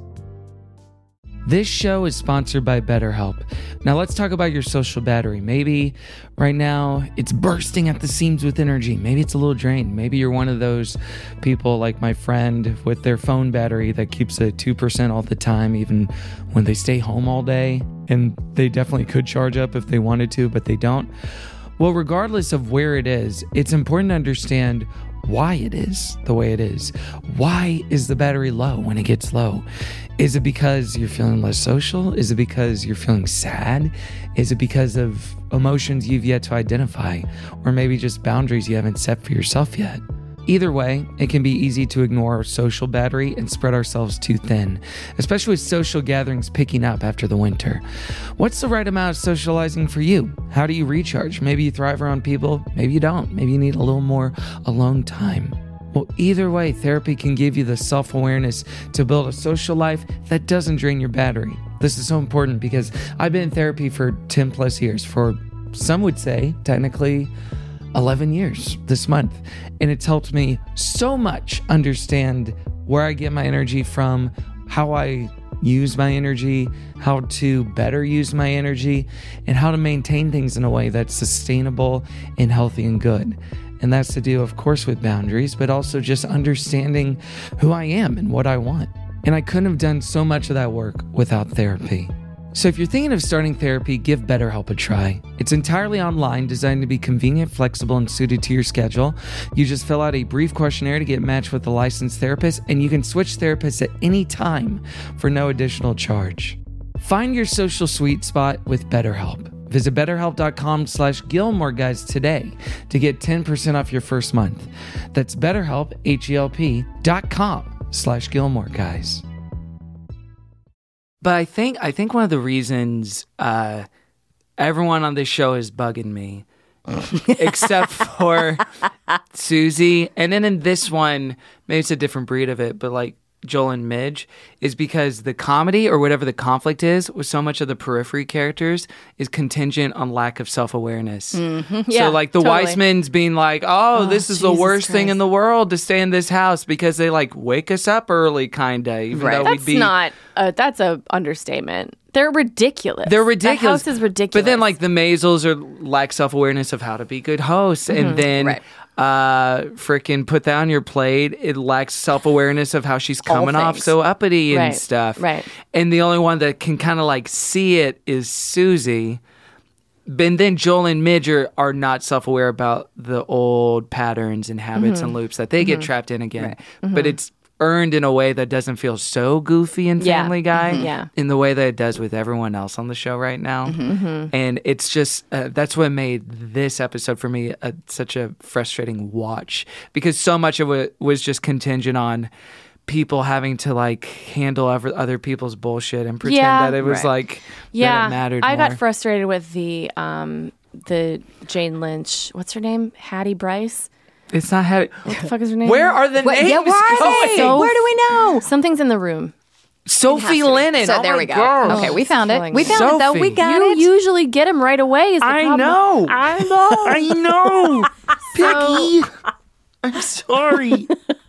This show is sponsored by BetterHelp. Now let's talk about your social battery. Maybe right now it's bursting at the seams with energy. Maybe it's a little drained. Maybe you're one of those people like my friend with their phone battery that keeps at two percent all the time, even when they stay home all day. And they definitely could charge up if they wanted to, but they don't. Well, regardless of where it is, it's important to understand why it is the way it is. Why is the battery low when it gets low? Is it because you're feeling less social? Is it because you're feeling sad? Is it because of emotions you've yet to identify? Or maybe just boundaries you haven't set for yourself yet? Either way, it can be easy to ignore our social battery and spread ourselves too thin, especially with social gatherings picking up after the winter. What's the right amount of socializing for you? How do you recharge? Maybe you thrive around people, maybe you don't. Maybe you need a little more alone time. Well, either way, therapy can give you the self-awareness to build a social life that doesn't drain your battery. This is so important because I've been in therapy for ten plus years, for some would say, technically, eleven years this month. And it's helped me so much understand where I get my energy from, how I use my energy, how to better use my energy, and how to maintain things in a way that's sustainable and healthy and good. And that's to do, of course, with boundaries, but also just understanding who I am and what I want. And I couldn't have done so much of that work without therapy. So if you're thinking of starting therapy, give BetterHelp a try. It's entirely online, designed to be convenient, flexible, and suited to your schedule. You just fill out a brief questionnaire to get matched with a licensed therapist, and you can switch therapists at any time for no additional charge. Find your social sweet spot with BetterHelp. Visit betterhelp dot com slash Gilmore Guys today to get ten percent off your first month. That's BetterHelp, H E L P dot com slash Gilmore Guys. But I think I think one of the reasons uh, everyone on this show is bugging me, except for Susie, and then in this one, maybe it's a different breed of it, but like Joel and Midge, is because the comedy or whatever the conflict is with so much of the periphery characters is contingent on lack of self-awareness. Mm-hmm. Yeah, so like the totally. Weissmans being like, oh, Oh, this is the Jesus worst thing Christ. in the world to stay in this house because they like wake us up early, kind of, even Right. though That's we'd be... not. Uh, that's a understatement. They're ridiculous. They're ridiculous. The house is ridiculous. But then, like, the Maisels are lack self awareness of how to be good hosts, Mhm. and then, Right. uh, freaking put that on your plate. It lacks self awareness of how she's All coming off things. so uppity and Right. stuff. Right. And the only one that can kind of like see it is Susie. And then Joel and Midge are, are not self aware about the old patterns and habits Mhm. and loops that they get Mhm. trapped in again. Right. Mhm. But it's earned in a way that doesn't feel so goofy and Yeah. Family Guy Mhm. Yeah. in the way that it does with everyone else on the show right now. Mhm. And it's just, uh, that's what made this episode for me a, such a frustrating watch, because so much of it was just contingent on people having to like handle other, other people's bullshit and pretend Yeah. that it was Right. like, yeah, that it mattered I more. got frustrated with the um the Jane Lynch. What's her name? Hattie Bryce. It's not Hattie. What the fuck is her name? Where are the What- names Yeah, where are going? they? So- Where do we know? Something's in the room. Sophie Lennon. So oh there my we go. God. Okay, we found it. Killing We me. found it though. We Sophie. got you it. usually get them right away. Is the I problem. know. I know. I know. So, I'm sorry.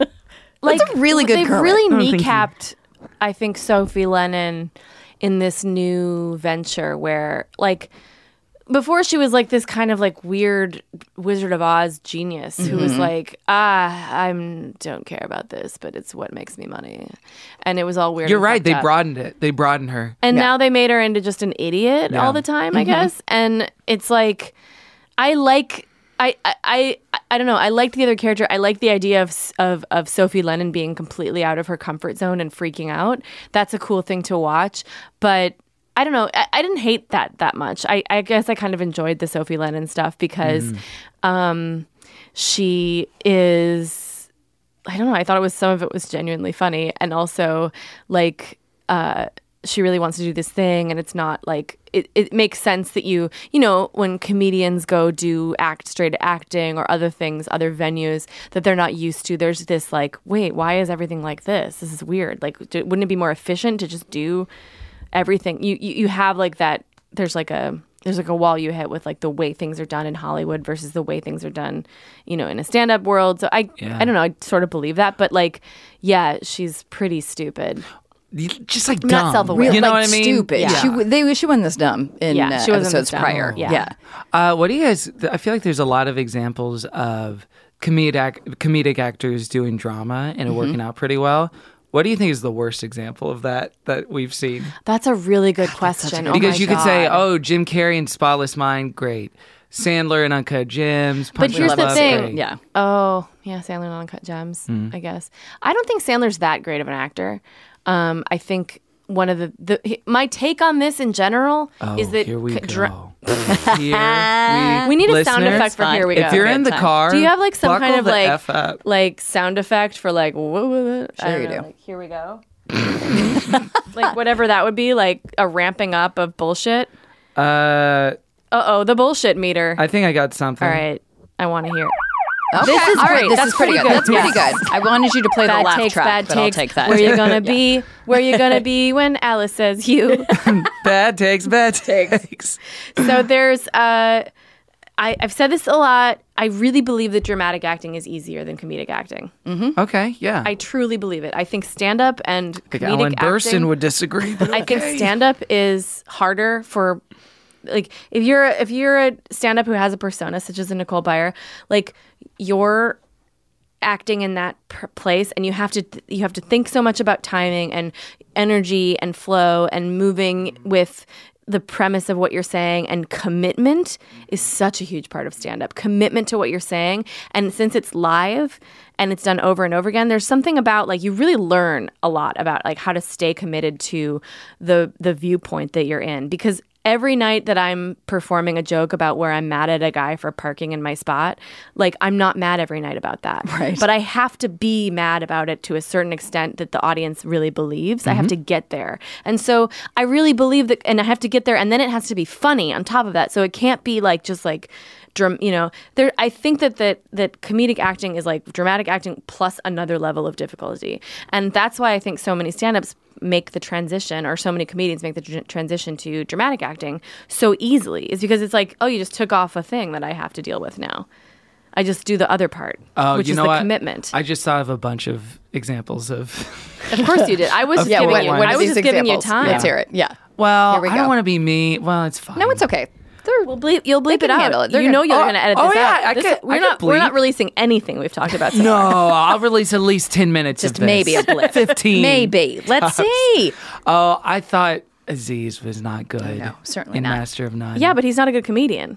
like, That's a really good They've Kermit. really Oh, thank you. kneecapped, I think, Sophie Lennon in this new venture where, like, before she was like this kind of like weird Wizard of Oz genius who was Mhm. like, ah, I'm don't care about this, but it's what makes me money, and it was all weird. You're and right. fucked They up. broadened it. They broadened her. And Yeah. now they made her into just an idiot Yeah. all the time, I Mhm. guess. And it's like, I like, I, I, I, I don't know. I liked the other character. I like the idea of, s- of of Sophie Lennon being completely out of her comfort zone and freaking out. That's a cool thing to watch. But I don't know. I, I didn't hate that that much. I, I guess I kind of enjoyed the Sophie Lennon stuff because um, she is. I don't know. I thought it was some of it was genuinely funny, and also like uh, she really wants to do this thing, and it's not like it, it makes sense that you you know when comedians go do act straight acting or other things, other venues that they're not used to, there's this like, wait, why is everything like this? This is weird. Like, do, wouldn't it be more efficient to just do everything? You, you you have like that. There's like a there's like a wall you hit with like the way things are done in Hollywood versus the way things are done, you know, in a stand-up world. So I Yeah. I don't know. I sort of believe that, but like, yeah, she's pretty stupid. Just like I'm dumb. not self-aware. You know like what I mean? Stupid. Yeah. She w- they she wasn't this dumb in Yeah, uh, she wasn't episodes this dumb. prior. Yeah. Yeah. Uh, what do you guys? I feel like there's a lot of examples of comedic comedic actors doing drama and it working out pretty well. What do you think is the worst example of that that we've seen? That's a really good question. Oh Because my you could say, God. oh, Jim Carrey in Spotless Mind, great. Sandler and Uncut Gems. But Punch here's Drunk the Love, thing. great. Yeah. Oh, yeah, Sandler and Uncut Gems, Mhm. I guess. I don't think Sandler's that great of an actor. Um, I think one of the, the he- my take on this in general Oh, is that here we c- go. dra- Here we need a sound listener, effect for here we go. If you're in the car, do you have like some buckle kind of the like F up. like sound effect for like whoa, whoa, whoa. I Sure don't you know, do. like, here we go. Like whatever that would be, like a ramping up of bullshit. Uh, Uh oh, the bullshit meter. I think I got something. All right, I want to hear. Okay. This is All right, great. This That's is pretty pretty good. good. That's pretty Yes. good. I wanted you to play Bad the laugh takes, track, bad but takes. I'll take that. Where you gonna be? Where you gonna be when Alice says you? Bad takes, bad takes. So there's, uh, I, I've said this a lot. I really believe that dramatic acting is easier than comedic acting. Mm-hmm. Okay, yeah. I truly believe it. I think stand up and I think comedic Alan Burstyn acting, would disagree. But I think okay. stand up is harder for, like, if you're if you're a stand up who has a persona such as a Nicole Byer, like you're acting in that p- place, and you have to you have to think so much about timing and energy and flow and moving with the premise of what you're saying, and commitment is such a huge part of stand-up. Commitment to what you're saying, and since it's live and it's done over and over again, there's something about like you really learn a lot about like how to stay committed to the the viewpoint that you're in, because every night that I'm performing a joke about where I'm mad at a guy for parking in my spot, like I'm not mad every night about that. Right. But I have to be mad about it to a certain extent that the audience really believes. I have to get there. And so I really believe that, and I have to get there, and then it has to be funny on top of that. So it can't be like just like dram- you know, there I think that that that comedic acting is like dramatic acting plus another level of difficulty. And that's why I think so many stand-ups make the transition, or so many comedians make the tr- transition to dramatic acting so easily, is because it's like, oh, you just took off a thing that I have to deal with now. I just do the other part, Oh, which you is know the what? commitment. I just thought of a bunch of examples of. Of course you did. I was Of just giving what- you. what I are was these just giving you examples? time. Let's hear it. Yeah. Well, Here we I don't go. want to be me. Well, it's fine. No, it's okay. We'll bleep, you'll bleep They it can out. handle it. They're You know gonna- you're Oh, going to edit oh, this yeah, out. I This can- is- we're I can not. We're not bleep. releasing anything we've talked about. So No, far. I'll release at least ten minutes. Just of this. maybe a blip. Fifteen. Maybe. Let's tops. see. Oh, I thought Aziz was not good. No, certainly in not. Master of None. Yeah, but he's not a good comedian.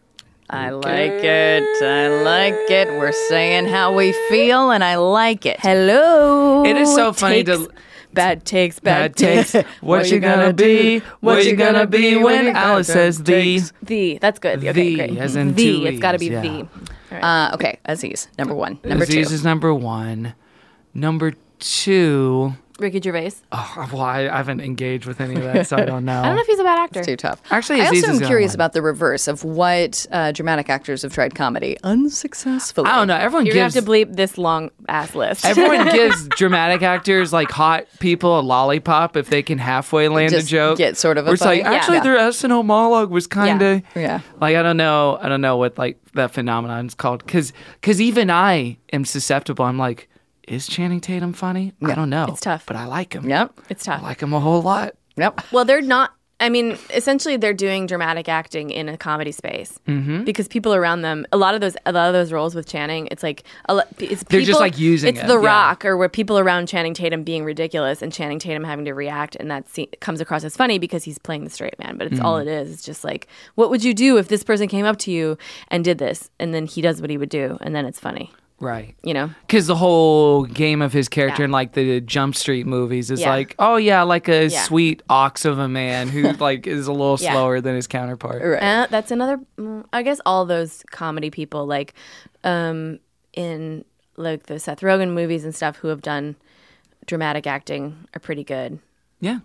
I like it. I like it. We're saying how we feel, and I like it. Hello. It is so funny Takes, to. bad takes. Bad, Bad takes. What you gonna be? What you gonna be when Alice says the? The. That's good. Okay, The, great. as in the. two It's got to be E's, yeah. the. All right. Uh, okay, Aziz, number one. Number Aziz two. is number one. Number two. Ricky Gervais. Oh, well, I, I haven't engaged with any of that, so I don't know. I don't know if he's a bad actor. It's too tough. Actually, I Aziz also is am the curious only one. about the reverse of what uh, dramatic actors have tried comedy unsuccessfully. I don't know. Everyone You're going gives to have to bleep this long ass list. everyone gives dramatic actors like hot people a lollipop if they can halfway land Just a joke. get sort of a Where it's like funny- actually yeah. their S N L monologue was kind of Yeah. like I don't know I don't know what like that phenomenon is called because because even I am susceptible. I'm like, is Channing Tatum funny? I don't know. It's tough. but I like him. Yep. It's tough. I like him a whole lot. Yep. Well, they're not. I mean, essentially, they're doing dramatic acting in a comedy space Mm-hmm. because people around them. A lot of those, a lot of those roles with Channing, it's like a, lo- it's They're just, people- like, using It's it, The yeah. Rock, or where people around Channing Tatum being ridiculous and Channing Tatum having to react, and that se- comes across as funny because he's playing the straight man. But it's all Mm-hmm. it is. It's just like, what would you do if this person came up to you and did this, and then he does what he would do, and then it's funny. Right. You know. Because the whole game of his character Yeah. in like the Jump Street movies is Yeah. like, oh yeah, like a Yeah. sweet ox of a man who like is a little Yeah. slower than his counterpart. Right. Uh, that's another. mm, I guess all those comedy people, like um, in like the Seth Rogen movies and stuff, who have done dramatic acting, are pretty good. Yeah.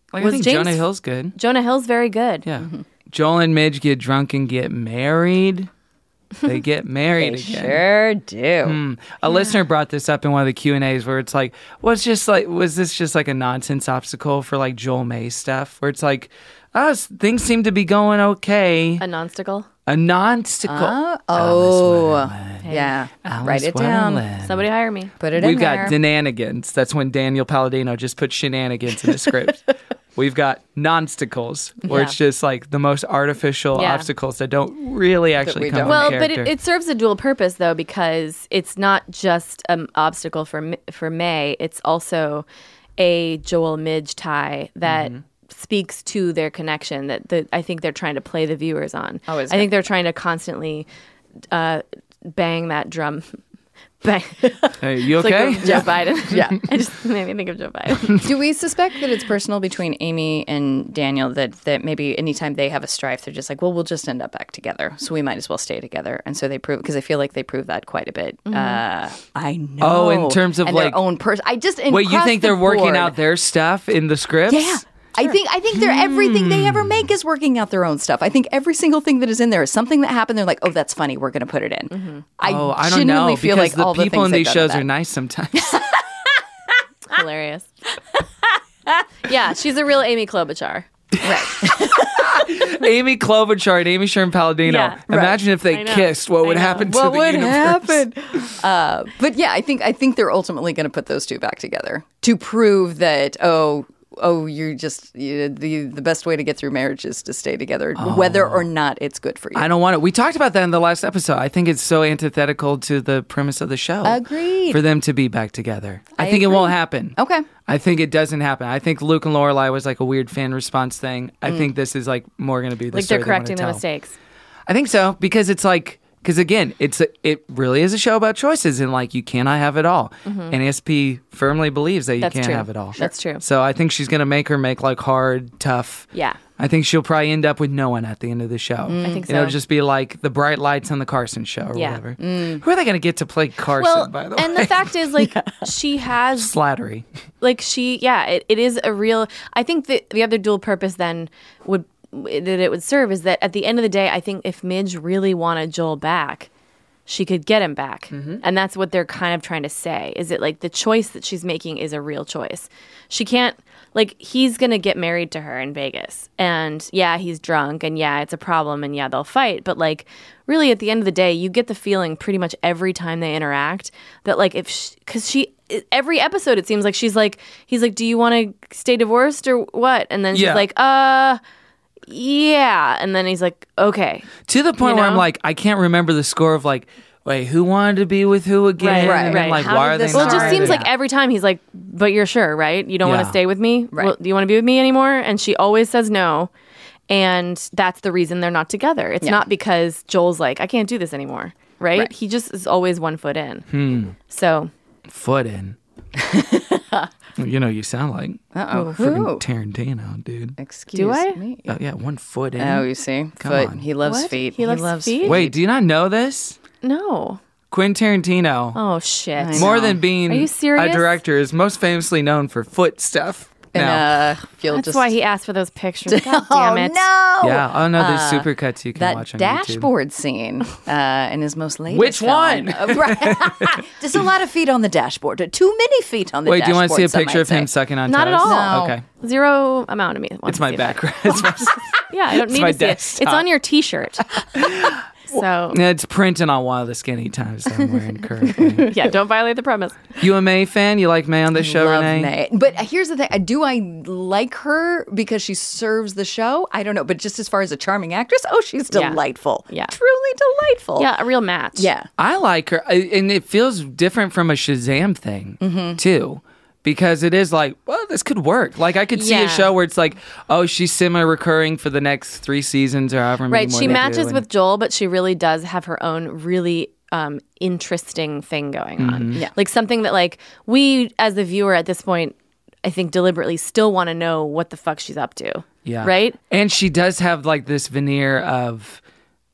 Like, was I think James, Jonah Hill's good. Jonah Hill's very good. Yeah. Joel and Midge get drunk and get married. They get married They again. sure do. Hmm. A listener brought this up in one of the Q and A's where it's like, was just like, was this just like a nonsense obstacle for like Joel May stuff? Where it's like, oh, s- things seem to be going okay. A non-stickle? A non-stickle. Uh, oh, Hey. yeah. Alice Write it down. Wonderland. Somebody hire me. Put it We've in got there. denanigans. That's when Daniel Palladino just put shenanigans in the script. We've got non-sticles, where Yeah. it's just like the most artificial Yeah. obstacles that don't really actually we come don't. from Well, but character. it, it serves a dual purpose though, because it's not just an obstacle for M- for May. It's also a Joel Midge tie that Mm-hmm. speaks to their connection. That the, I think they're trying to play the viewers on. Oh, is I it? think they're trying to constantly uh, bang that drum. Bang. Hey, you It's like okay? Joe Biden. Yeah. I just made me think of Joe Biden. Do we suspect that it's personal between Amy and Daniel, that, that maybe anytime they have a strife, they're just like, well, we'll just end up back together. So we might as well stay together. And so they prove, because I feel like they prove that quite a bit. Uh, I know. Oh, in terms of, and like- their own person. I just, and Wait, you across think the they're working board- out their stuff in the scripts? Yeah. I think I think they're everything they ever make is working out their own stuff. I think every single thing that is in there is something that happened. They're like, oh, that's funny. We're going to put it in. I oh, I don't genuinely know, feel because like the all the people things in they've these done shows are are nice sometimes. Hilarious. Yeah, she's a real Amy Klobuchar. Amy Klobuchar and Amy Sherman Palladino. Yeah, Imagine if I they know. kissed. What would I know. happen to what the would universe? happen? Uh, but yeah, I think I think they're ultimately going to put those two back together to prove that oh oh you're just you, the the best way to get through marriage is to stay together, whether or not it's good for you. I don't want it. We talked about that in the last episode. I think it's so antithetical to the premise of the show. Agreed. For them to be back together. I, I think it agree. won't happen. Okay. I think it doesn't happen. I think Luke and Lorelai was like a weird fan response thing. I think this is like more going to be the Like story they're they wanna correcting the tell. mistakes. I think so, because it's like, because again, it's a, it really is a show about choices, and like you cannot have it all. And A S P firmly believes that you That's can't true. have it all. That's true. So I think she's gonna make her make like hard, tough. Yeah. I think she'll probably end up with no one at the end of the show. I think And it'll so. just be like the bright lights on the Carson show or Yeah. whatever. Who are they gonna get to play Carson? Well, by the way, and the fact is, like, she has Slattery. like she yeah it, it is a real I think the the other dual purpose then would that it would serve is that at the end of the day, I think if Midge really wanted Joel back, she could get him back. Mm-hmm. And that's what they're kind of trying to say, is it like the choice that she's making is a real choice. She can't, like, he's going to get married to her in Vegas. And yeah, he's drunk, and yeah, it's a problem, and yeah, they'll fight. But like, really at the end of the day, you get the feeling pretty much every time they interact that like if, because she, every episode it seems like she's like, he's like, do you want to stay divorced or what? And then she's Yeah. like, uh... yeah, and then he's like, okay. To the point You where I'm know? like, I can't remember the score of like, wait, who wanted to be with who again? Right, And right. like, How why did are they this Well, it not? just Sorry. seems like Yeah. every time he's like, but you're sure, right? You don't want Yeah. to stay with me? Right. Well, do you want to be with me anymore? And she always says no. And that's the reason they're not together. It's Yeah. not because Joel's like, I can't do this anymore, right? Right. He just is always one foot in. Hmm. So, Foot in. You know, you sound like Uh-oh. freaking Tarantino, dude. Excuse Do I? me. Oh, yeah, one foot in. Oh, you see? Come Foot. on. He loves What? feet. He loves feet? Wait, do you not know this? no. Quentin Tarantino, Oh, shit. I more know. than being Are you serious? a director, is most famously known for foot stuff. And now. uh, you'll That's just... why he asked for those pictures. God oh, damn it. no! yeah. Oh no, there's Uh, super cuts you can That watch on YouTube. dashboard scene uh, in his most latest Which film. one? Uh, right. There's a lot of feet on the dashboard. Too many feet on the Wait, do you dashboard. want to see a some picture might of him say. sucking on Not toes? at all. No. Okay. Zero amount of me. wants It's to my see that. background. It's my, Yeah, I don't It's need my to see it. desktop. It's on your T-shirt. So it's printing on one of the skinny times that I'm wearing currently. yeah, don't violate the premise. You a May fan? You like May on this show, Love Renee? May. But here's the thing. Do I like her because she serves the show? I don't know. But just as far as a charming actress, oh, she's Yeah. delightful. Yeah. Truly delightful. Yeah, a real match. Yeah. I like her, I- and it feels different from a Shazam thing Mm-hmm. too, because it is like, well, this could work. Like I could see Yeah. a show where it's like, oh, she's semi-recurring for the next three seasons or however many Right. more She they matches do, with and- Joel, but she really does have her own really um, interesting thing going on. Mm-hmm. Yeah. Like something that like we as the viewer at this point, I think deliberately still want to know what the fuck she's up to. yeah, Right? And she does have like this veneer of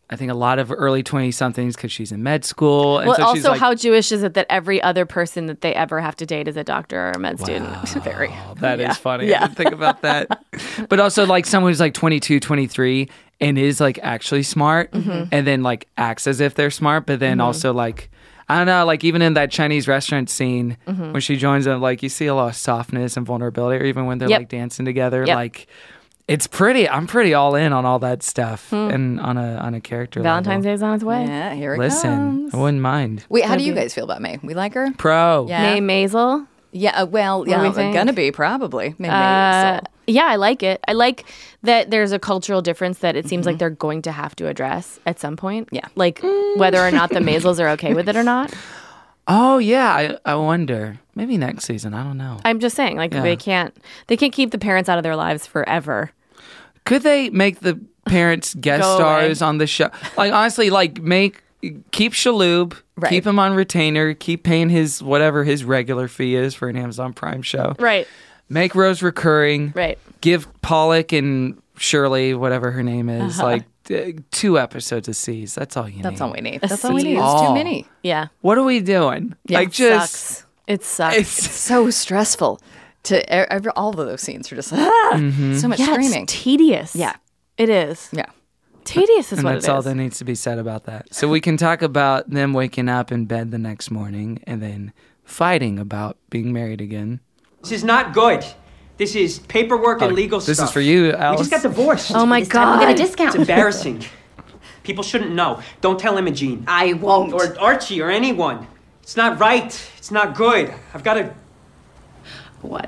I think a lot of early twenty-somethings because she's in med school. And well, so also, she's like, how Jewish is it that every other person that they ever have to date is a doctor or a med student? Very. that Yeah. is funny. Yeah. I didn't think about that. But also like someone who's like twenty-two, twenty-three and is like actually smart Mhm. and then like acts as if they're smart, but then Mhm. also like, I don't know, like even in that Chinese restaurant scene Mhm. when she joins them, like you see a lot of softness and vulnerability, or even when they're Yep. like dancing together, Yep. like it's pretty, I'm pretty all in on all that stuff Hmm. and on a on a character Valentine's level. Day is on its way. Yeah, here it Listen, comes. I wouldn't mind. Wait, how Gonna do you be- guys feel about May? We like her? Pro. Yeah. May Maisel. Yeah, uh, well, What do yeah, we we're think? gonna be probably. May Uh, Maisel. yeah, I like it. I like that there's a cultural difference that it seems Mm-hmm. like they're going to have to address at some point. Yeah. Like whether or not the Maisels are okay with it or not. Oh yeah, I, I wonder. Maybe next season. I don't know. I'm just saying, like Yeah. they can't they can't keep the parents out of their lives forever. Could they make the parents guest Go stars away. on the show? Like honestly, like make keep Shaloub, Right. keep him on retainer, keep paying his whatever his regular fee is for an Amazon Prime show. Right. Make Rose recurring. Right. Give Pollock and Shirley, whatever her name is, Uh-huh. like uh, two episodes of C's. That's all you That's need. all we need. A That's all we need. seed. It's too Oh. many. Yeah. What are we doing? Yeah, like it just Sucks. It sucks. it's So stressful. To e- every, all of those scenes are just ah, Mhm. so much yeah, screaming. it's tedious. Yeah. It is. Yeah. Tedious is and what that's it all is. that needs to be said about that. So we can talk about them waking up in bed the next morning and then fighting about being married again. This is not good. This is paperwork and Oh, legal this stuff. is for you, We Alice. just got divorced. Oh my This time we'll god. get a discount. It's embarrassing. People shouldn't know. Don't tell Imogene. I won't. Or Archie or anyone. It's not right. It's not good. I've got to. What?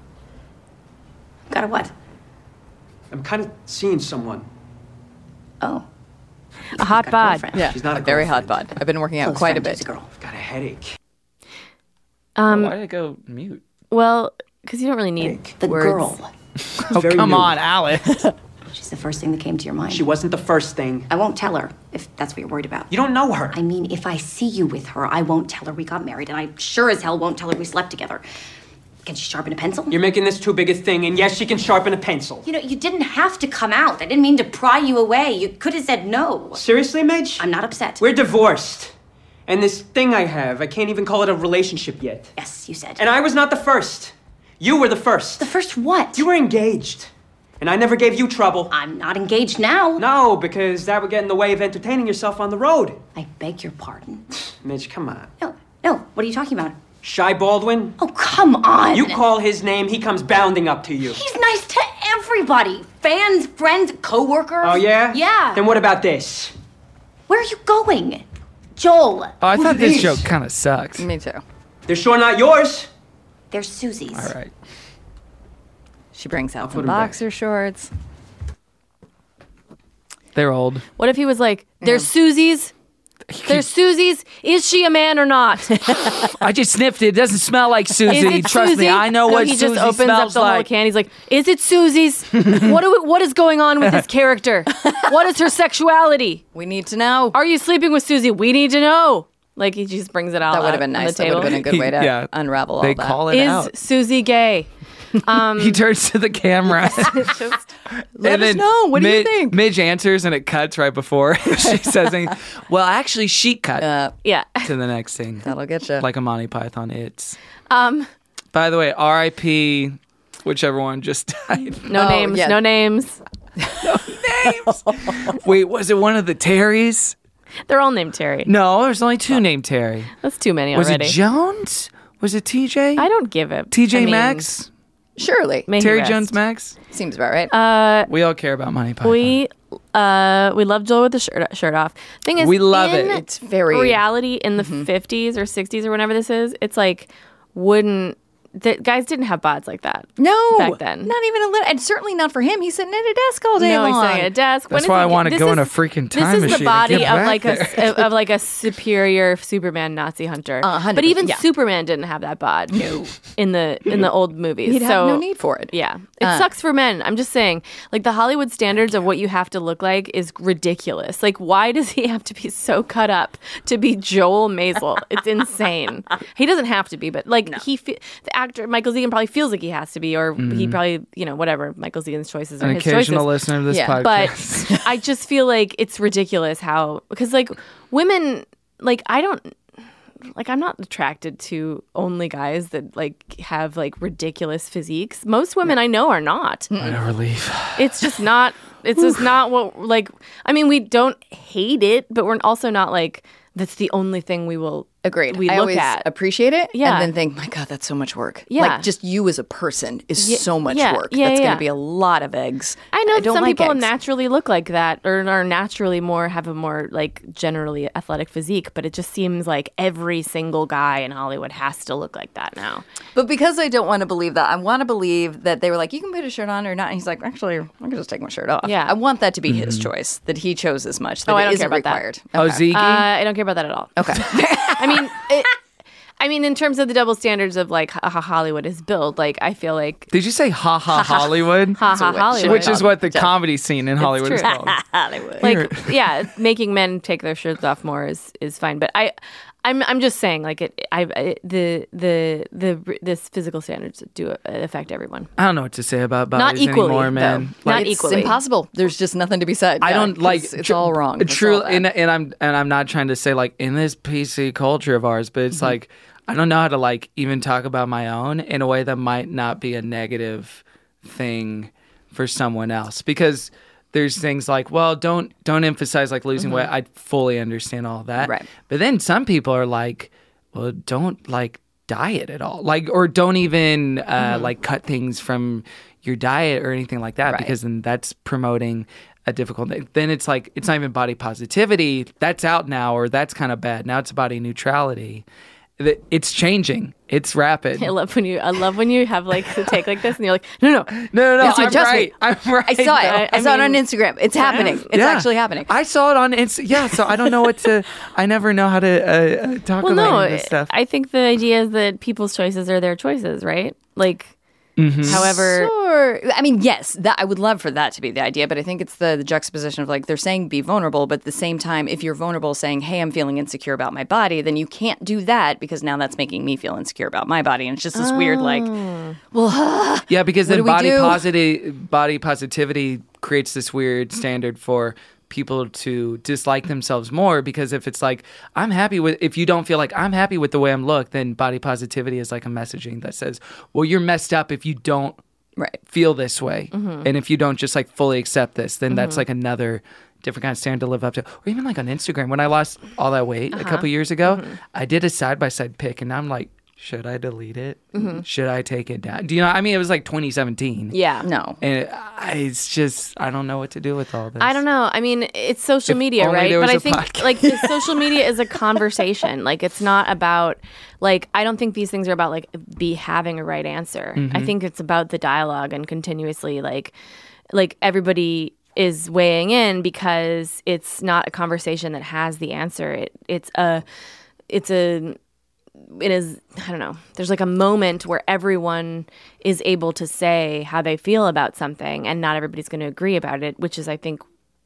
Got a what? I'm kind of seeing someone. Oh. A hot Got a bod. girlfriend. Yeah, She's not a very hot girlfriend. bod. I've been working out Close quite a friend, bit. she's girl. I've got a headache. Um Why did it go mute? well, because you don't really need The words. girl. Oh, Very come new. on, Alice. She's the first thing that came to your mind. She wasn't the first thing. I won't tell her if that's what you're worried about. You don't know her. I mean, if I see you with her, I won't tell her we got married, and I sure as hell won't tell her we slept together. Can she sharpen a pencil? You're making this too big a thing, and yes, she can sharpen a pencil. You know, you didn't have to come out. I didn't mean to pry you away. You could have said no. Seriously, Midge? I'm not upset. We're divorced. And this thing I have, I can't even call it a relationship yet. Yes, you said. And I was not the first. You were the first. The first what? You were engaged. And I never gave you trouble. I'm not engaged now. No, because that would get in the way of entertaining yourself on the road. I beg your pardon. Midge, come on. No, no. What are you talking about? Shy Baldwin? Oh, come on. You call his name, he comes bounding up to you. He's nice to everybody. Fans, friends, co-workers. Oh, yeah? Yeah. Then what about this? Where are you going? Joel. Oh, I Who's thought this these? joke kind of sucks. Me too. They're sure not yours. They're Susie's. All right. She brings out put some 'em back. boxer shorts. They're old. What if he was like, "They're Susie's. They're Susie's. Is she a man or not?" I just sniffed it. It doesn't smell like Susie. Is it Trust Susie? me, I know No, what he Susie just opens smells up the whole like. can. He's like, "Is it Susie's? what do we, what is going on with this character? What is her sexuality? We need to know. Are you sleeping with Susie? We need to know." Like he just brings it out. That would have out been on nice. the That would have table. been a good way to Yeah. unravel all They that. call it Is out. Susie gay? Um, He turns to the camera. just, Let and us then know. What do you Mid- think? Midge answers and it cuts right before she says anything. Well, actually, she cut Uh, yeah. to the next thing. that'll get you. Like a Monty Python. It's. Um, By the way, R I P whichever one just died. no Oh, names. yeah. No names. Names. Wait, was it one of the Terrys? They're all named Terry. No, there's only two named Terry. That's too many Was already. it Jones? Was it T J? I don't give it. T J I mean, Maxx? Surely. may he Terry rest. Jones Max? Seems about right. Uh, We all care about Monty Python. we uh we love Joel with the shirt shirt off. Thing is, We love in it. It's very- reality in the fifties or sixties or whenever this is. It's like wouldn't the guys didn't have bods like that. no. back then. Not even a little. And certainly not for him. He's sitting at a desk all day No, long. he's sitting at a desk. That's When is why he I get- wanna this go in is- a freaking time This is machine the to body get of back like there. a of like a superior Superman Nazi hunter. Uh, one hundred but even percent, yeah. Superman didn't have that bod. No. In the in the old movies. He'd so, have no need for it. Yeah. It Uh, sucks for men. I'm just saying, like the Hollywood standards of what you have to look like is ridiculous. Like, why does he have to be so cut up to be Joel Maisel? It's insane. He doesn't have to be, but like he, fe- the actor Michael Zegan probably feels like he has to be, or Mhm. he probably, you know, whatever. Michael Zegan's choices are An his choices. occasional listener of this Yeah. podcast. But I just feel like it's ridiculous how, because like women, like I don't, like I'm not attracted to only guys that like have like ridiculous physiques. Most women I know are not. What a relief. It's just not, it's just not what, like, I mean, we don't hate it, but we're also not like, that's the only thing we will Agreed. we I look always at. appreciate it Yeah. and then think, my God, that's so much work. Yeah. Like just you as a person is Ye- so much yeah, work. yeah, that's yeah. going to be a lot of eggs. I know don't some like people eggs. naturally look like that, or are naturally more have a more like generally athletic physique, but it just seems like every single guy in Hollywood has to look like that now. But because I don't want to believe that, I want to believe that they were like, you can put a shirt on or not. And he's like, actually, I can just take my shirt off. Yeah. I want that to be his choice, that he chose as much, that Oh, I it don't isn't care about that. required. Oh, Okay. Ziggy? Uh, I don't care about that at all. Okay. I mean, it, I mean, in terms of the double standards of like how Hollywood is built, like I feel like Did you say ha ha Hollywood? Ha ha Hollywood, Which is what the comedy scene in Hollywood is true. called. Hollywood. like yeah, making men take their shirts off more is, is fine. But I, I'm I'm just saying like it. I it, the the the this physical standards do affect everyone. I don't know what to say about Not bodies equally, anymore, man. though. Not it's equally. impossible. There's just nothing to be said. I Yeah, don't like 'cause it's tr- all wrong. That's True, all that. and, and I'm and I'm not trying to say like in this P C culture of ours, but it's Mm-hmm. like I don't know how to like even talk about my own in a way that might not be a negative thing for someone else, because there's things like, well, don't don't emphasize like losing weight. I fully understand all that, Mm-hmm. Right. But then some people are like, well, don't like diet at all, like, or don't even uh, like cut things from your diet or anything like that, Mm-hmm. Right. because then that's promoting a difficult thing. Then it's like it's not even body positivity. That's out now, or that's kind of bad. Now it's body neutrality. Th- It's changing. It's rapid. I love when you I love when you have like the take like this and you're like no no No, no, no. Yes, I'm trust me. right. I'm right. I saw it. though. I, I saw it on mean- Instagram. It's happening. It's Yeah. actually happening. I saw it on Insta. Yeah, so I don't know what to. I never know how to uh, uh, talk well about no any of this stuff. I think the idea is that people's choices are their choices, right? Like Mhm. however Sure. I mean, yes, that I would love for that to be the idea, but I think it's the, the juxtaposition of like they're saying be vulnerable, but at the same time, if you're vulnerable saying, hey, I'm feeling insecure about my body, then you can't do that because now that's making me feel insecure about my body. And it's just this weird, like, well, Yeah, because What then do we body do? positive body positivity creates this weird standard for people to dislike themselves more, because if it's like I'm happy with if you don't feel like I'm happy with the way I'm look, then body positivity is like a messaging that says, well, you're messed up if you don't right. feel this way. Mm-hmm. And if you don't just like fully accept this, then that's like another different kind of standard to live up to. Or even like on Instagram, when I lost all that weight Uh-huh. a couple years ago, Mm-hmm. I did a side by side pic, and I'm like, should I delete it? Mm-hmm. Should I take it down? Do you know? I mean, it was like twenty seventeen. yeah. No. And it, I, it's just, I don't know what to do with all this. I don't know. I mean, it's social If media, only right? there But was I a think podcast. like the social media is a conversation. Like it's not about like I don't think these things are about like be having a right answer. Mm-hmm. I think it's about the dialogue and continuously like like everybody is weighing in because it's not a conversation that has the answer. It it's a it's a it is I don't know. There's like a moment where everyone is able to say how they feel about something, and not everybody's going to agree about it, which is I think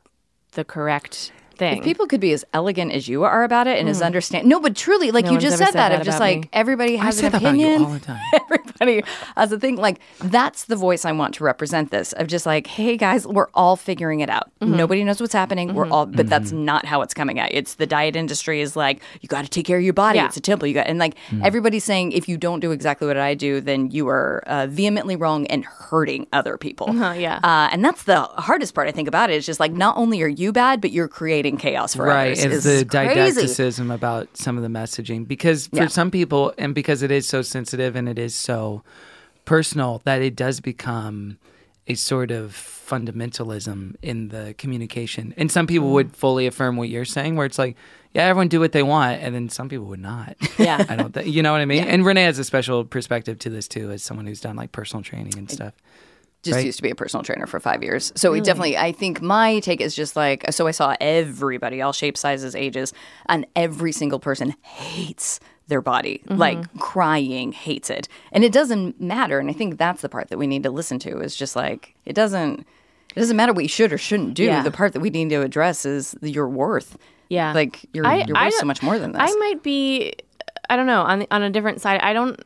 the correct thing. If people could be as elegant as you are about it and as understand, no, but truly, like No you one's just ever said, said that, that of just about like me. everybody I has say an that about you opinion. all the time. Everybody has a thing. Like that's the voice I want to represent this of just like, hey guys, we're all figuring it out. Mm-hmm. Nobody knows what's happening. We're all, but that's not how it's coming out. It's the diet industry is like, you got to take care of your body. Yeah. It's a temple. You got, and like everybody's saying, if you don't do exactly what I do, then you are uh, vehemently wrong and hurting other people. Uh, yeah. Uh, and that's the hardest part I think about it. Is just like not only are you bad, but you're creating chaos for Right, others. it's It's the crazy. didacticism about some of the messaging, because for Yeah. some people, and because it is so sensitive and it is so personal, that it does become a sort of fundamentalism in the communication. And some people would fully affirm what you're saying, where it's like, yeah, everyone do what they want, and then some people would not. Yeah. I don't think, you know what I mean? And Renee has a special perspective to this too, as someone who's done like personal training and stuff. Just right? used to be a personal trainer for five years. So it definitely, I think my take is just like, so I saw everybody, all shapes, sizes, ages, and every single person hates their body, like crying, hates it. And it doesn't matter. And I think that's the part that we need to listen to is just like, it doesn't, it doesn't matter what you should or shouldn't do. Yeah. The part that we need to address is your worth. Yeah. Like you're, I- you're I worth so don't- much more than this. I might be, I don't know, on the, on a different side. I don't,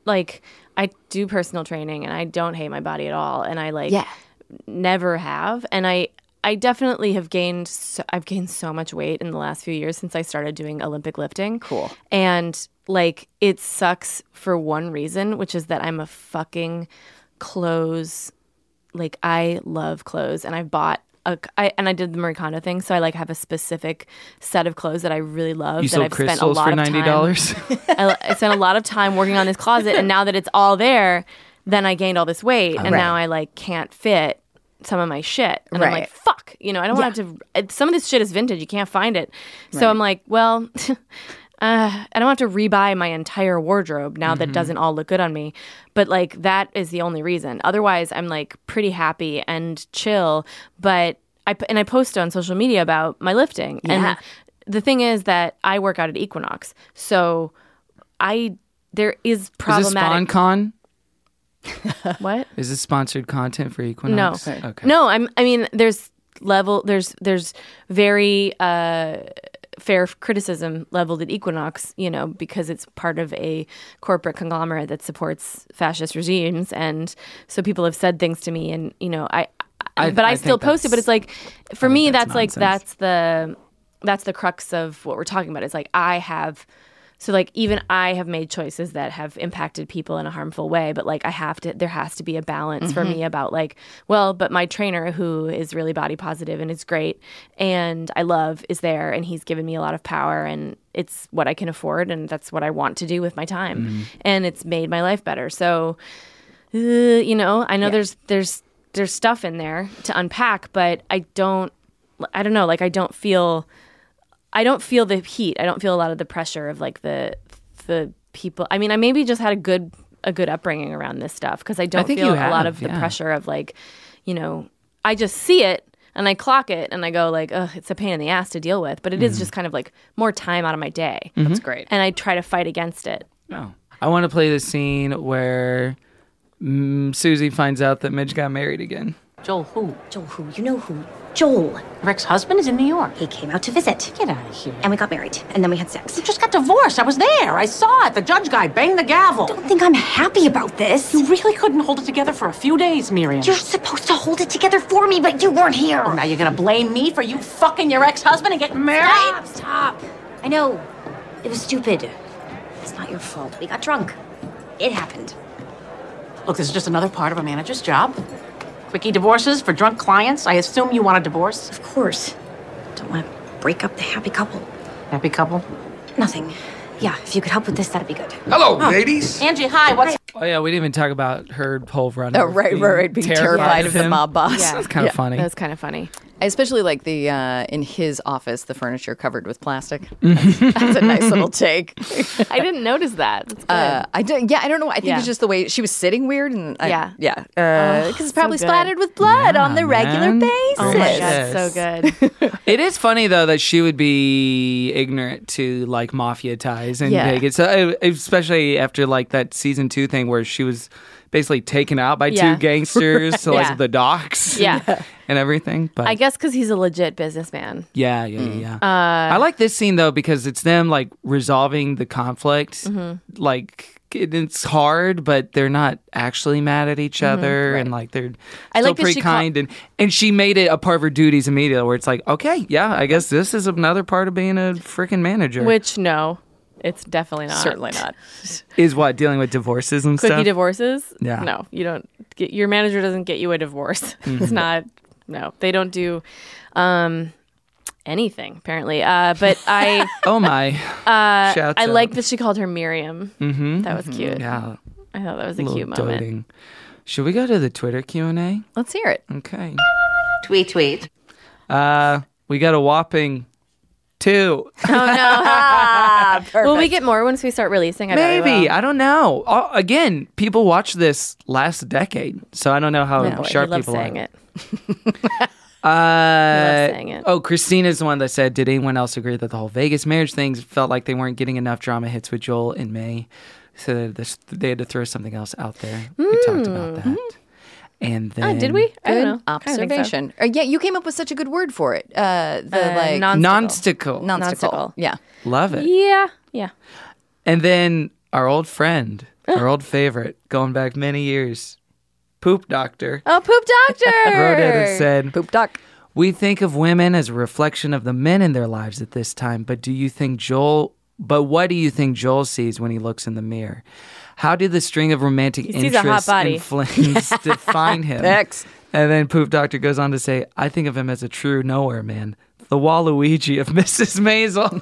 like I do personal training and I don't hate my body at all, and I like Yeah. never have, and I I definitely have gained so, I've gained so much weight in the last few years since I started doing Olympic lifting. Cool. And like it sucks for one reason, which is that I'm a fucking clothes like I love clothes, and I bought a, I, and I did the Marie Kondo thing, so I like have a specific set of clothes that I really love. You that sold I've spent a crystals lot for of ninety dollars? time. I, I spent a lot of time working on this closet, and now that it's all there, then I gained all this weight, and Right. now I like can't fit some of my shit, and I'm Right. like, fuck, you know, I don't want to. have to. it- Some of this shit is vintage; you can't find it. So Right. I'm like, well. Uh, I don't have to rebuy my entire wardrobe now that doesn't all look good on me. But like that is the only reason. Otherwise, I'm like pretty happy and chill. But I p- and I post on social media about my lifting. Yeah. And the thing is that I work out at Equinox, so I there is Is this problematic. SpawnCon? What? Is this sponsored content for No, Equinox? Okay. no. I'm. I mean, there's level. There's there's very uh, fair criticism leveled at Equinox. You know, because it's part of a corporate conglomerate that supports fascist regimes, and so people have said things to me, and you know, I. I- but I, I still think post it. But it's like, for I think me, that's that's, like nonsense. that's the that's the crux of what we're talking about. It's like I have. So like even I have made choices that have impacted people in a harmful way, but like I have to, there has to be a balance for me about like, well, but my trainer who is really body positive and is great and I love is there and he's given me a lot of power and it's what I can afford and that's what I want to do with my time and it's made my life better. So, uh, you know, I know there's, there's, there's stuff in there to unpack, but I don't, I don't know, like I don't feel... I don't feel the heat. I don't feel a lot of the pressure of like the the people. I mean, I maybe just had a good a good upbringing around this stuff because I don't think feel you a lot have, of the yeah. pressure of like, you know, I just see it and I clock it and I go like, ugh, it's a pain in the ass to deal with. But it is just kind of like more time out of my day. That's great. And I try to fight against it. Oh. I want to play the scene where mm, Susie finds out that Midge got married again. Joel who? Joel who? You know who? Joel. Your ex-husband is in New York. He came out to visit. Get out of here. And we got married. And then we had sex. You just got divorced. I was there. I saw it. The judge guy banged the gavel. Don't think I'm happy about this. You really couldn't hold it together for a few days, Miriam. You're supposed to hold it together for me, but you weren't here. Oh, now you're gonna blame me for you fucking your ex-husband and getting married? Stop, stop. I know. It was stupid. It's not your fault. We got drunk. It happened. Look, this is just another part of a manager's job. Quickie divorces for drunk clients. I assume you want a divorce. Of course. Don't want to break up the happy couple. Happy couple. Nothing. Yeah, if you could help with this, that'd be good. Hello, ladies. Angie, hi. What's Oh yeah, we didn't even talk about her whole run. Oh, right, right, right. Being terrified of the him. mob boss. Yeah. That's kind of Yeah. funny. That was kind of funny. I especially like the uh, in his office, the furniture covered with plastic. That's, that's a nice little take. I didn't notice that. That's good. Uh, I do, yeah, I don't know. I think Yeah. it's just the way she was sitting weird, and I, Yeah. yeah, because Oh, it's probably so good. splattered with blood Yeah, on the regular man. basis. Oh my Yes. god, so good. It is funny though that she would be ignorant to like mafia ties in Yeah. Vegas, so, uh, especially after like that season two thing where she was basically taken out by Yeah. two gangsters to like Yeah. the docks, Yeah. and everything. But I guess because he's a legit businessman. yeah, yeah, yeah. yeah. Uh, I like this scene though because it's them like resolving the conflict. Mm-hmm. Like it, it's hard, but they're not actually mad at each other, and like they're Mm-hmm. I still like that pretty she call- kind. and and she made it a part of her duties immediately, where it's like, okay, yeah, I guess this is another part of being a freaking manager. Which no, it's definitely not. Certainly not. is what dealing with divorces and Quickie stuff. divorces? Yeah. No, you don't get your manager doesn't get you a divorce. Mm-hmm. It's not no. They don't do um anything, apparently. Uh but I oh my! uh Shouts I out. like that she called her Miriam. Mm-hmm. That was cute. Yeah, I thought that was a little cute moment. doting. Should we go to the Twitter Q and A? Let's hear it. Okay. tweet tweet? Uh, we got a whopping two. Oh no. Ah, perfect. Will we get more once we start releasing? I bet we Maybe. will. I don't know. Uh, again, people watched this last decade, so I don't know how Oh, boy, sharp he loves people saying are. it. Uh, saying it. Oh, Christina's the one that said, did anyone else agree that the whole Vegas marriage things felt like they weren't getting enough drama hits with Joel in May? So this, they had to throw something else out there. We talked about that. And then... Oh, did we? I Good don't know. I don't think so. observation. Uh, yeah, you came up with such a good word for it. Uh, the Uh, like non- Non-stickle. non-stickle. non-stickle. Yeah. Love it. Yeah. Yeah. And then our old friend, Our old favorite, going back many years. Poop Doctor. Oh, Poop Doctor! Wrote it and said, Poop Doc. We think of women as a reflection of the men in their lives at this time, but do you think Joel, but what do you think Joel sees when he looks in the mirror? How did the string of romantic He sees a hot interests body. and flings define him? X. And then Poop Doctor goes on to say, I think of him as a true nowhere man, the Waluigi of Missus Maisel.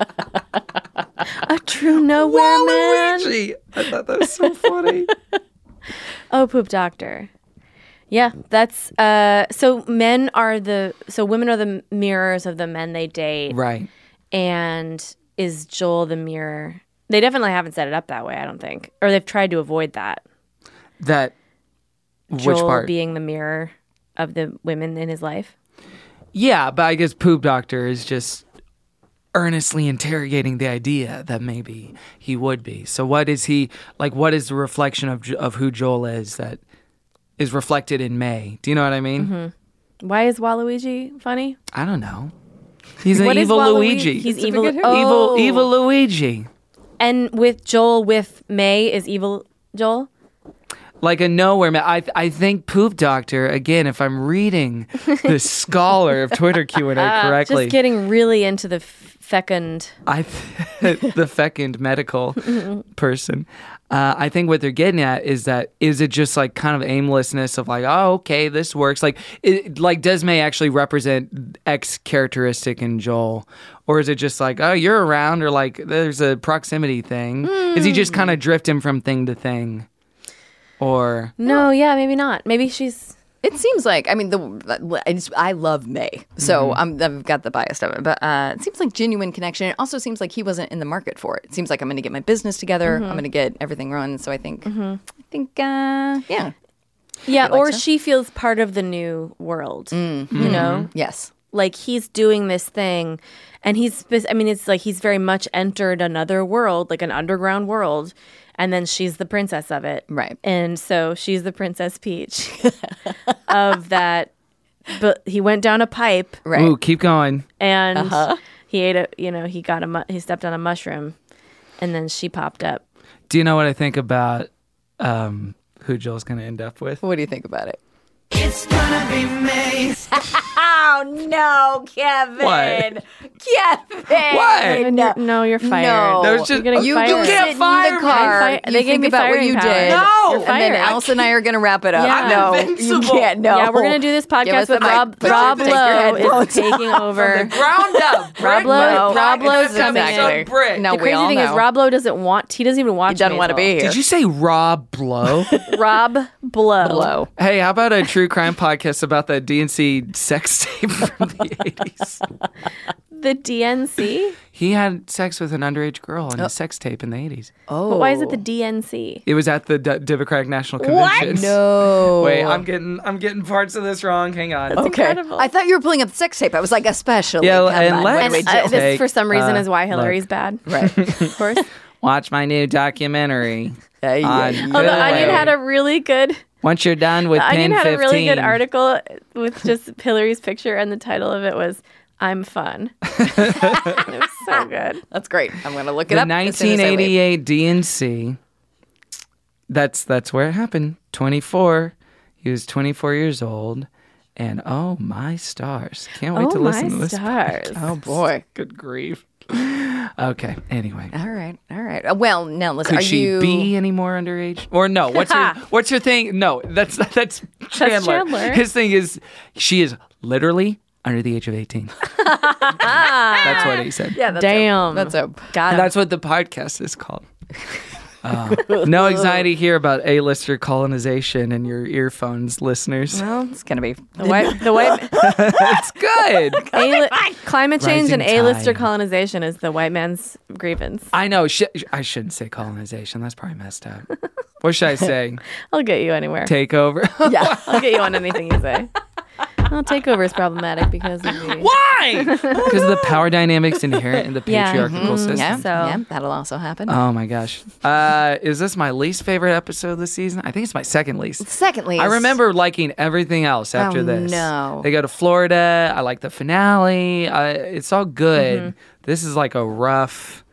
A true nowhere man. Waluigi! I thought that was so funny. Oh, Poop Doctor. Yeah, that's uh so men are the so women are the mirrors of the men they date. Right. And is Joel the mirror? They definitely haven't set it up that way, I don't think. Or they've tried to avoid that. That, Joel which part? being the mirror of the women in his life. Yeah, but I guess Poop Doctor is just earnestly interrogating the idea that maybe he would be. So what is he, like, what is the reflection of Jo- of who Joel is that is reflected in May? Do you know what I mean? Mm-hmm. Why is Waluigi funny? I don't know. He's an What is evil Walui- Luigi. He's That's a evil. good hint. Oh. Evil, evil Luigi. And with Joel, with May, is evil Joel? Like a nowhere man. I I think Poop Doctor, again, if I'm reading the scholar of Twitter Q and A correctly. Just getting really into the f- fecund. I the fecund medical person. Uh, I think what they're getting at is that is it just like kind of aimlessness of like, oh, okay, this works. Like, it, like does May actually represent X characteristic in Joel, or is it just like, oh, you're around, or like there's a proximity thing? Mm. Is he just kind of drifting from thing to thing, or no? Yeah, maybe not. Maybe she's. It seems like, I mean, the I, just, I love May, so Mm-hmm. I'm, I've got the bias of it. But uh, it seems like genuine connection. It also seems like he wasn't in the market for it. It seems like I'm going to get my business together. Mhm. I'm going to get everything run. So I think, Mhm. I think, uh, yeah, Yeah, He likes or her. she feels part of the new world. Mm. You know? Mhm. Yes. Like he's doing this thing and he's, spe- I mean, it's like he's very much entered another world, like an underground world. And then she's the princess of it. Right. And so she's the Princess Peach of that. But he went down a pipe. Right. Ooh, keep going. And Uh-huh. he ate a, you know, he got a, mu- he stepped on a mushroom and then she popped up. Do you know what I think about um, who Joel's going to end up with? What do you think about it? It's gonna be me. Oh no, Kevin! What? Kevin! What? No, no, you're fired. No, There's just- You're getting you fired. go sit in the car. Fi- You they think gave me about what firing you power. did. No! You're And then fired. Alice and I are going to wrap it up. Yeah. No, Invincible. you can't. No. Yeah, we're gonna do this Give us podcast the with mic. Rob. Put your- Rob take your Lowe headphones is taking over. Ground up. Rob Lowe. No. Rob Lowe's Exactly. coming in. Brick. No, The we crazy all thing is, know. Rob Lowe doesn't want. He doesn't even watch. He doesn't want to be here. Did you say Rob Blow? Rob Blow. Blow. Hey, how about a true crime podcast about that D N C sex tape from the eighties? The D N C. He had sex with an underage girl in Oh. a sex tape in the eighties. Oh. But why is it the D N C? It was at the D- Democratic National What? Convention. No. Wait, I'm getting I'm getting parts of this wrong. Hang on. That's Okay. incredible. I thought you were pulling up the sex tape. I was like, especially. Yeah, come and on, let's- what And do we do? uh, this, Take, for some reason, uh, is why look. Hillary's bad. Right. Of course. Watch my new documentary. Yeah, yeah, on yeah. Oh, the Hulu. Onion had a really good. Once you're done with The Onion pin had fifteen. a really good article with just Hillary's picture, and the title of it was "I'm Fun." It was so good. That's great. I'm going to look it The up. as soon as I leave. nineteen eighty-eight D N C. That's that's where it happened. twenty-four. He was twenty-four years old, and oh my stars! Can't wait Oh to listen my to this. stars. podcast. Oh boy. Good grief. Okay. Anyway, All right. All right. Uh, Well, now listen. could are she you be any more underage? Or no? What's your what's your thing? No, that's that's Chandler. Chandler. His thing is she is literally under the age of eighteen. That's what he said. Yeah. That's Damn. A, that's a. Got And him. that's what the podcast is called. Uh, no anxiety here about A-lister colonization in your earphones, listeners. Well, It's going to be. the white, the white, It's good. A- climate change and Rising A-lister tide. colonization is the white man's grievance. I know. Sh- I shouldn't say colonization. That's probably messed up. What should I say? I'll get you anywhere. Takeover. Yeah. I'll get you on anything you say. Well, takeover is problematic because of the. Why? Because of the power dynamics inherent in the Yeah. patriarchal Mm, system. yeah. So- yeah. That'll also happen. Oh my gosh. Uh, is this my least favorite episode this season? I think it's my second least. Secondly, I remember liking everything else after Oh, this. no. They go to Florida. I like the finale. Uh, it's all good. Mm-hmm. This is like a rough,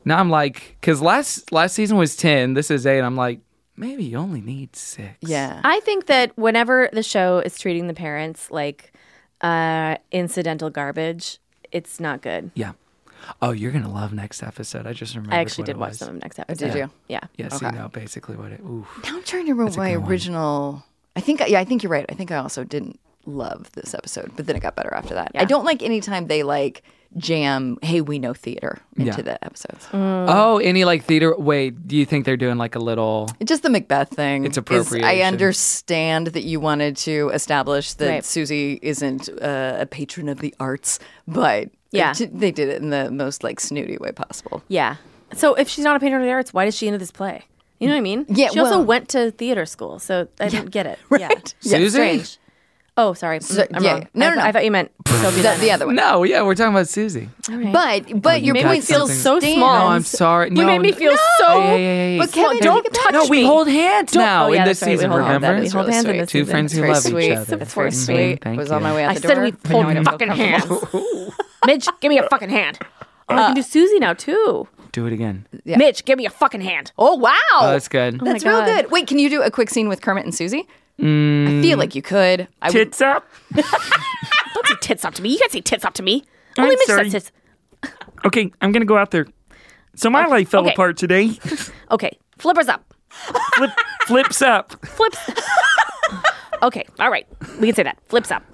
Now I'm like, because last last season was ten. This is eight. I'm like, maybe you only need six. Yeah. I think that whenever the show is treating the parents like uh, incidental garbage, it's not good. Yeah. Oh, you're gonna love next episode. I just remembered. I actually what did it watch was. some of next Oh, episode. did you? Yeah. Yeah. So Okay. you know basically what it. Oof. Now I'm trying to remember That's a my good one. original. I think, yeah, I think you're right. I think I also didn't love this episode, but then it got better after that. Yeah. I don't like anytime they like jam, hey, we know theater into Yeah. the episodes. Oh, any like theater? Wait, do you think they're doing like a little? Just the Macbeth thing. It's is- appropriation. I understand that you wanted to establish that Right. Susie isn't uh, a patron of the arts, but Yeah. it- they did it in the most like snooty way possible. Yeah. So if she's not a patron of the arts, why is she into this play? You know what I mean? Yeah, She also well- went to theater school, so I didn't get it. Right. Yeah. Yeah. Susie? Strange. Oh, sorry. So- Mm, I'm yeah. wrong. No, I, no, no. I thought you meant Sylvie The, Lennon. the other one. No, yeah, we're talking about Susie. All right. But but you your got point feels something. so small. No, I'm sorry. You No, made me no. feel so. Hey, hey, hey, hey. But Kevin, don't take it back. touch No, we me. hold hands Don't- now oh, yeah, in this that's right. We season. hold- remember? that is We hold really hands in sweet. this Two season. friends who Very love sweet. each other. That's very Mhm. sweet. Thank was you. on my way out I the said door. we but hold now I don't feel fucking comfortable. hands. Midge, give me a fucking hand. Oh, I can do Susie now too. Do it again. Yeah. Mitch, give me a fucking hand. Oh wow, Oh, that's good. my That's real God. good. Wait, can you do a quick scene with Kermit and Susie? Mm, I feel like you could. I would, Tits up. Don't say tits up to me. You can't say tits up to me. I'm Only Mitch sorry. says tits. Okay, I'm gonna go out there. So my life fell okay. apart today. Okay, flippers up. Flip, flips up. Flips. Okay, all right. We can say that. Flips up.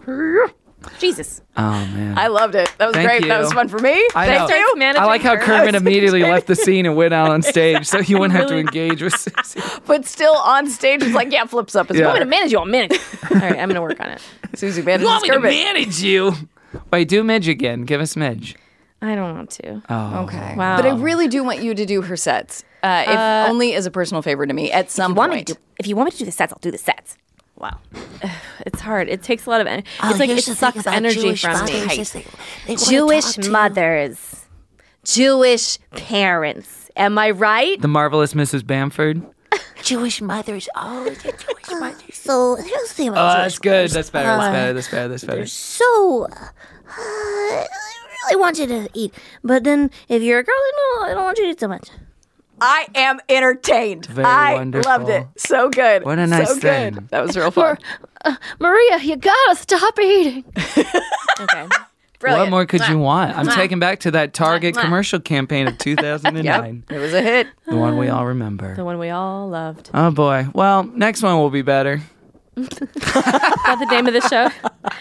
Jesus. Oh man. I loved it. That was Thank great. you. That was fun for me. I Thank know. you. Managing I like how her. Kermit That's immediately great. left the scene and went out on stage, so he wouldn't have to Really? engage with Susie. But still on stage, it's like, yeah, flips up as Yeah. well. I'm going to manage you all minute. All right, I'm going to work on it. Susie You manages want me to Kermit. manage you? Wait, do Midge again. Give us Midge. I don't want to. Oh. Okay. Wow. But I really do want you to do her sets, uh, if Uh, only as a personal favor to me at some If you, want me point. to do, if you want me to do the sets, I'll do the sets. Wow. It's hard. It takes a lot of energy. Oh, It's like it here's the thing sucks about energy Jewish from mothers me. is they- they wanna Jewish talk to- mothers. Jewish parents. Am I right? The marvelous Missus Bamford. Jewish mothers. Oh, the Jewish mothers. So here's the thing Oh, about that's Jewish good. mothers. That's better. That's Uh, better. That's better. That's better. They're so. Uh, I really want you to eat, but then if you're a girl, no, I don't want you to eat so much. I am entertained. Very I wonderful. loved it. So good. What a nice so thing. Good. That was real fun. Uh, Maria, you gotta stop eating. Okay. What more could you want? I'm Mwah. taking back to that Target Mwah. commercial campaign of two thousand nine. It was a hit. The one we all remember. The one we all loved. Oh boy. Well, next one will be better. Is that the name of the show?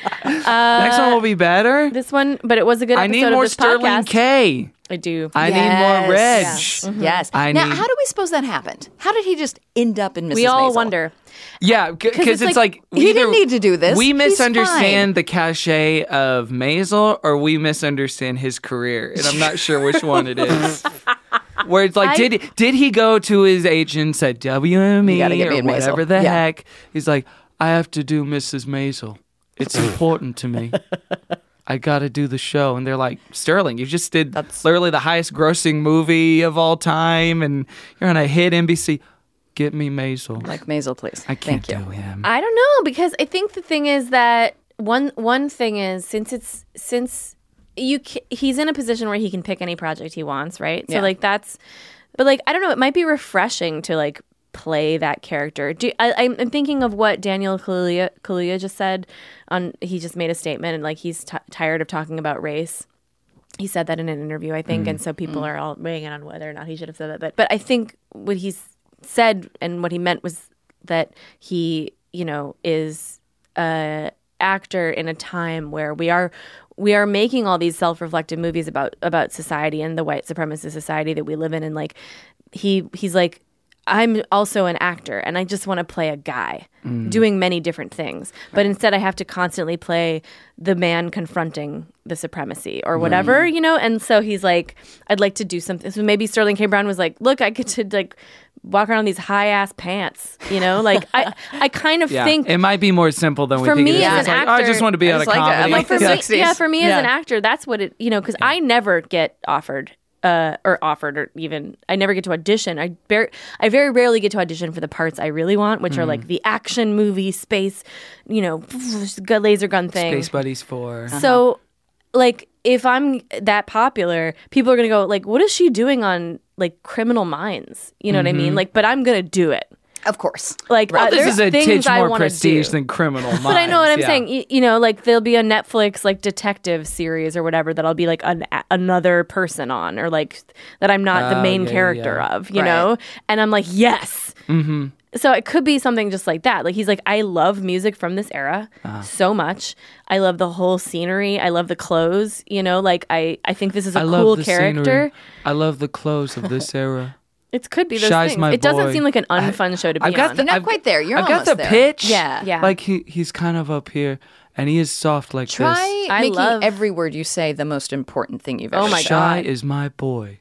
Uh, Next one will be better. This one, but it was a good I episode need of more this Sterling podcast. K. I do. I need more Reg. Yes. Yes. I now, need- how do we suppose that happened? How did he just end up in Missus We all Maisel? wonder. Yeah, because it's it's, like, like, he either didn't need to do this. We He's misunderstand the cachet of Maisel, or we misunderstand his career, and I'm not sure which one it is. Where it's like, I- did did he go to his agent and said W M E You gotta get or me in Maisel. whatever the Yeah. heck? He's like, I have to do Missus Maisel. It's important to me. I got to do the show. And they're like, Sterling, you just did literally the highest grossing movie of all time, and you're on a hit N B C. Get me Maisel. Like Maisel, please. I can't Thank you. do him. I don't know, because I think the thing is that one one thing is since it's since you ca- he's in a position where he can pick any project he wants, right? So Yeah. like that's, but like I don't know, it might be refreshing to like play that character. Do I, I'm I'm thinking of what Daniel Kaluuya, Kaluuya just said on. He just made a statement and like he's t- tired of talking about race. He said that in an interview, I think, Mm. and so people are all weighing in on whether or not he should have said that. But but I think what he's said and what he meant was that he, you know, is a actor in a time where we are we are making all these self-reflective movies about about society and the white supremacist society that we live in, and like he he's like, I'm also an actor and I just want to play a guy Mm. doing many different things. But instead I have to constantly play the man confronting the supremacy or whatever, Right. you know? And so he's like, I'd like to do something. So maybe Sterling K. Brown was like, look, I get to like walk around in these high ass pants, you know? Like I I kind of Yeah, think it might be more simple than we for think me it is. as It's an like, actor, oh, I just want to be I on a just like it. I comedy. like the for me, sixties. yeah, for me as Yeah. an actor, that's what it, you know, because I never get offered, uh, or offered, or even I never get to audition. I bar- I very rarely get to audition for the parts I really want, which are Mm. like the action movie, space, you know, gun- laser gun thing. Space Buddies four. So, like, if I'm that popular, people are going to go like, what is she doing on like Criminal Minds? You know mm-hmm. what I mean? Like, but I'm going to do it. Of course. Like, well, uh, this there's is a things titch I more wanna prestige do. than Criminal Minds. But I know what I'm yeah. saying. You, you know, like there'll be a Netflix like detective series or whatever that I'll be like an, a, another person on, or like that I'm not uh, the main yeah, character yeah. of, you right. know? And I'm like, yes. Mm-hmm. So it could be something just like that. Like he's like, I love music from this era uh. so much. I love the whole scenery. I love the clothes. You know, like I, I think this is a I cool love the character. Scenery. I love the clothes of this era. It could be those Shy's things. my It doesn't boy. seem like an unfun I, show to be I've got on. the, You're not I've, quite there. You're I've almost got the there. pitch. Yeah. yeah. Like he, he's kind of up here, and he is soft like Try this. I making love- every word you say the most important thing you've ever Oh my said. Shy God. is my boy.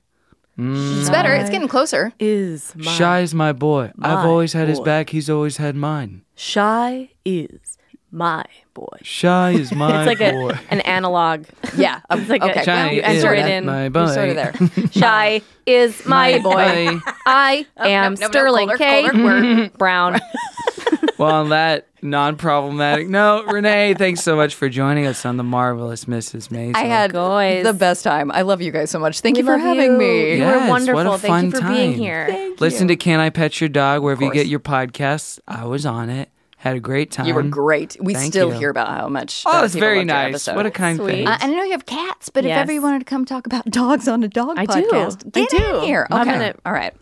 Mm. It's better. It's getting closer. Is my Shy is my boy. my I've always had his boy. back. He's always had mine. Shy is my boy. Shy is my It's like boy. a, an analog. Yeah. It's like Okay. a, Shy you is enter it in. my You're boy. sort of there. Shy is my, My boy. boy. I am no, no, no, Sterling colder, K. colder. Brown. Well, on that non-problematic note, Renee, thanks so much for joining us on The Marvelous Missus Maisel. I had Guys. the best time. I love you guys so much. Thank We you for love having you. me. You Yes, were wonderful. what a Thank fun you for being time. here. Thank Listen you. to Can I Pet Your Dog wherever you course. get your podcasts. I was on it. Had a great time. You were great. We Thank still you. hear about how much. Oh, uh, that's people very loved your nice. episode. What a kind Sweet. thing. Uh, and I know you have cats, but if Yes. ever you wanted to come talk about dogs on a dog I do. podcast, I get do. in here. I'm Okay. gonna- All right.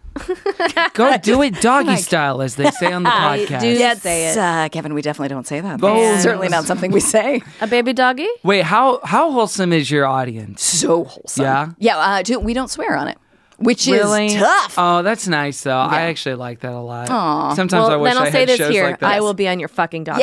Go do it doggy Like- style, as they say on the I podcast. do. Yes, say it. Uh, Kevin, we definitely don't say that. Oh. That's certainly not something we say. A baby doggy? Wait, how how wholesome is your audience? So wholesome. Yeah? Yeah, uh, do, we don't swear on it, which Really? is tough. Oh, that's nice though. I actually like that a lot. Aw. Sometimes well, I wish then I'll I say had this shows here. like that. I will be on your fucking dog podcast.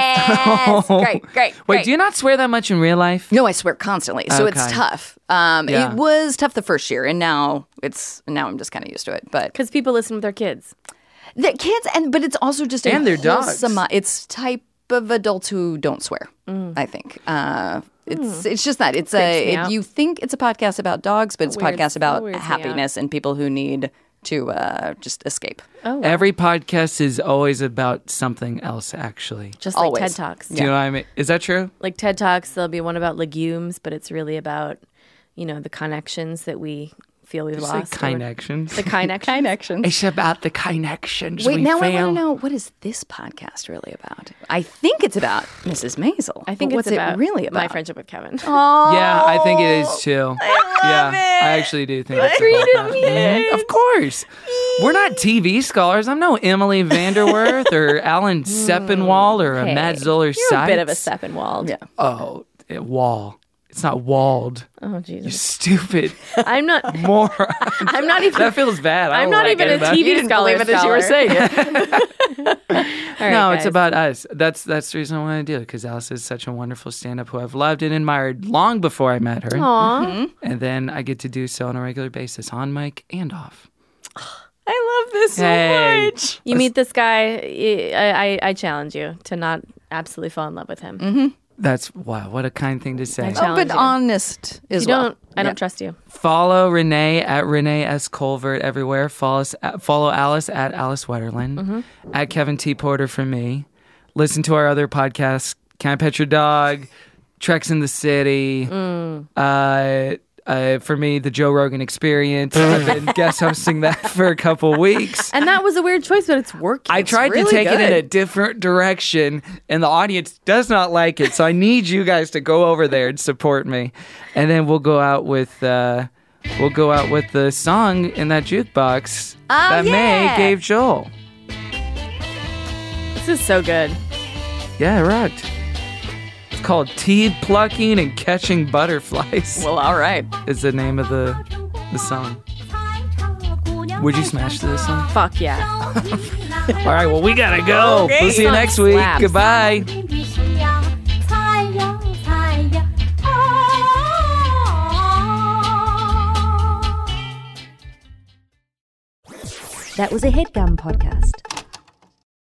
Yes. Great, great. Wait, great. do you not swear that much in real life? No, I swear constantly. So it's Okay. tough. Um, Yeah. It was tough the first year, and now it's now I'm just kind of used to it. But Because people listen with their kids. the kids, and but it's also just a And their dogs. wholesome- It's type of adults who don't swear. I think uh, it's it's just that it's Creeps a me it, out. you think it's a podcast about dogs, but it's a Weirds- podcast about weirds me happiness and people who need to uh, just escape. Oh, wow. Every podcast is always about something else, actually. Just like Always. TED Talks. Do you know what I mean? Is that true? Like TED Talks, there'll be one about legumes, but it's really about, you know, the connections that we feel we've You say lost. or- connections. The connection. Connections. It's about the connections. Wait, we now I feel. want to know, what is this podcast really about? I think it's about Missus Maisel. I think but it's what's about it really about? my friendship with Kevin. Oh, Yeah, I think it is too. yeah, I actually do think it's about that. Mhm. Of course. We're not T V scholars. I'm no Emily Vanderwerth or Alan Sepinwall or a Hey, Matt Zoller You're a bit of a Seitz. Seppenwald. Yeah. Oh, it, wall. It's not walled. Oh, You Jesus. stupid I'm not. moron. I'm not even. That feels bad. I I'm don't not like even it a about- T V You didn't scholar. believe it as you were scholar. saying it. All right, no, it's guys. about us. That's that's the reason I want to do it, because Alice is such a wonderful stand-up who I've loved and admired long before I met her. Aw. And then I get to do so on a regular basis, on mic and off. I love this Hey. so much. You meet this guy, I, I, I challenge you to not absolutely fall in love with him. Mm-hmm. That's, wow, what a kind thing to say. I Oh, challenge but you. honest If as you well. don't, I Yeah. don't trust you. Follow Renee at Renee S. Colvert everywhere. Follow, us, follow Alice at Alice Wetterland. Mm-hmm. At Kevin T. Porter for me. Listen to our other podcasts, Can I Pet Your Dog, Treks in the City, Mm. uh, uh, for me, the Joe Rogan Experience. I've been guest hosting that for a couple weeks. And that was a weird choice, but it's working. I tried really to take it in good. a different direction, and the audience does not like it. So I need you guys to go over there and support me, and then we'll go out with uh, we'll go out with the song in that jukebox that yeah. May gave Joel. This is so good. Yeah, it rocked. It's called "Tea Plucking and Catching Butterflies." Well, all right. Is the name of the the song. Would you smash to this song? Fuck yeah. All right, well, we gotta go. Okay. We'll see you Song next week. slaps. Goodbye. That was a HeadGum podcast.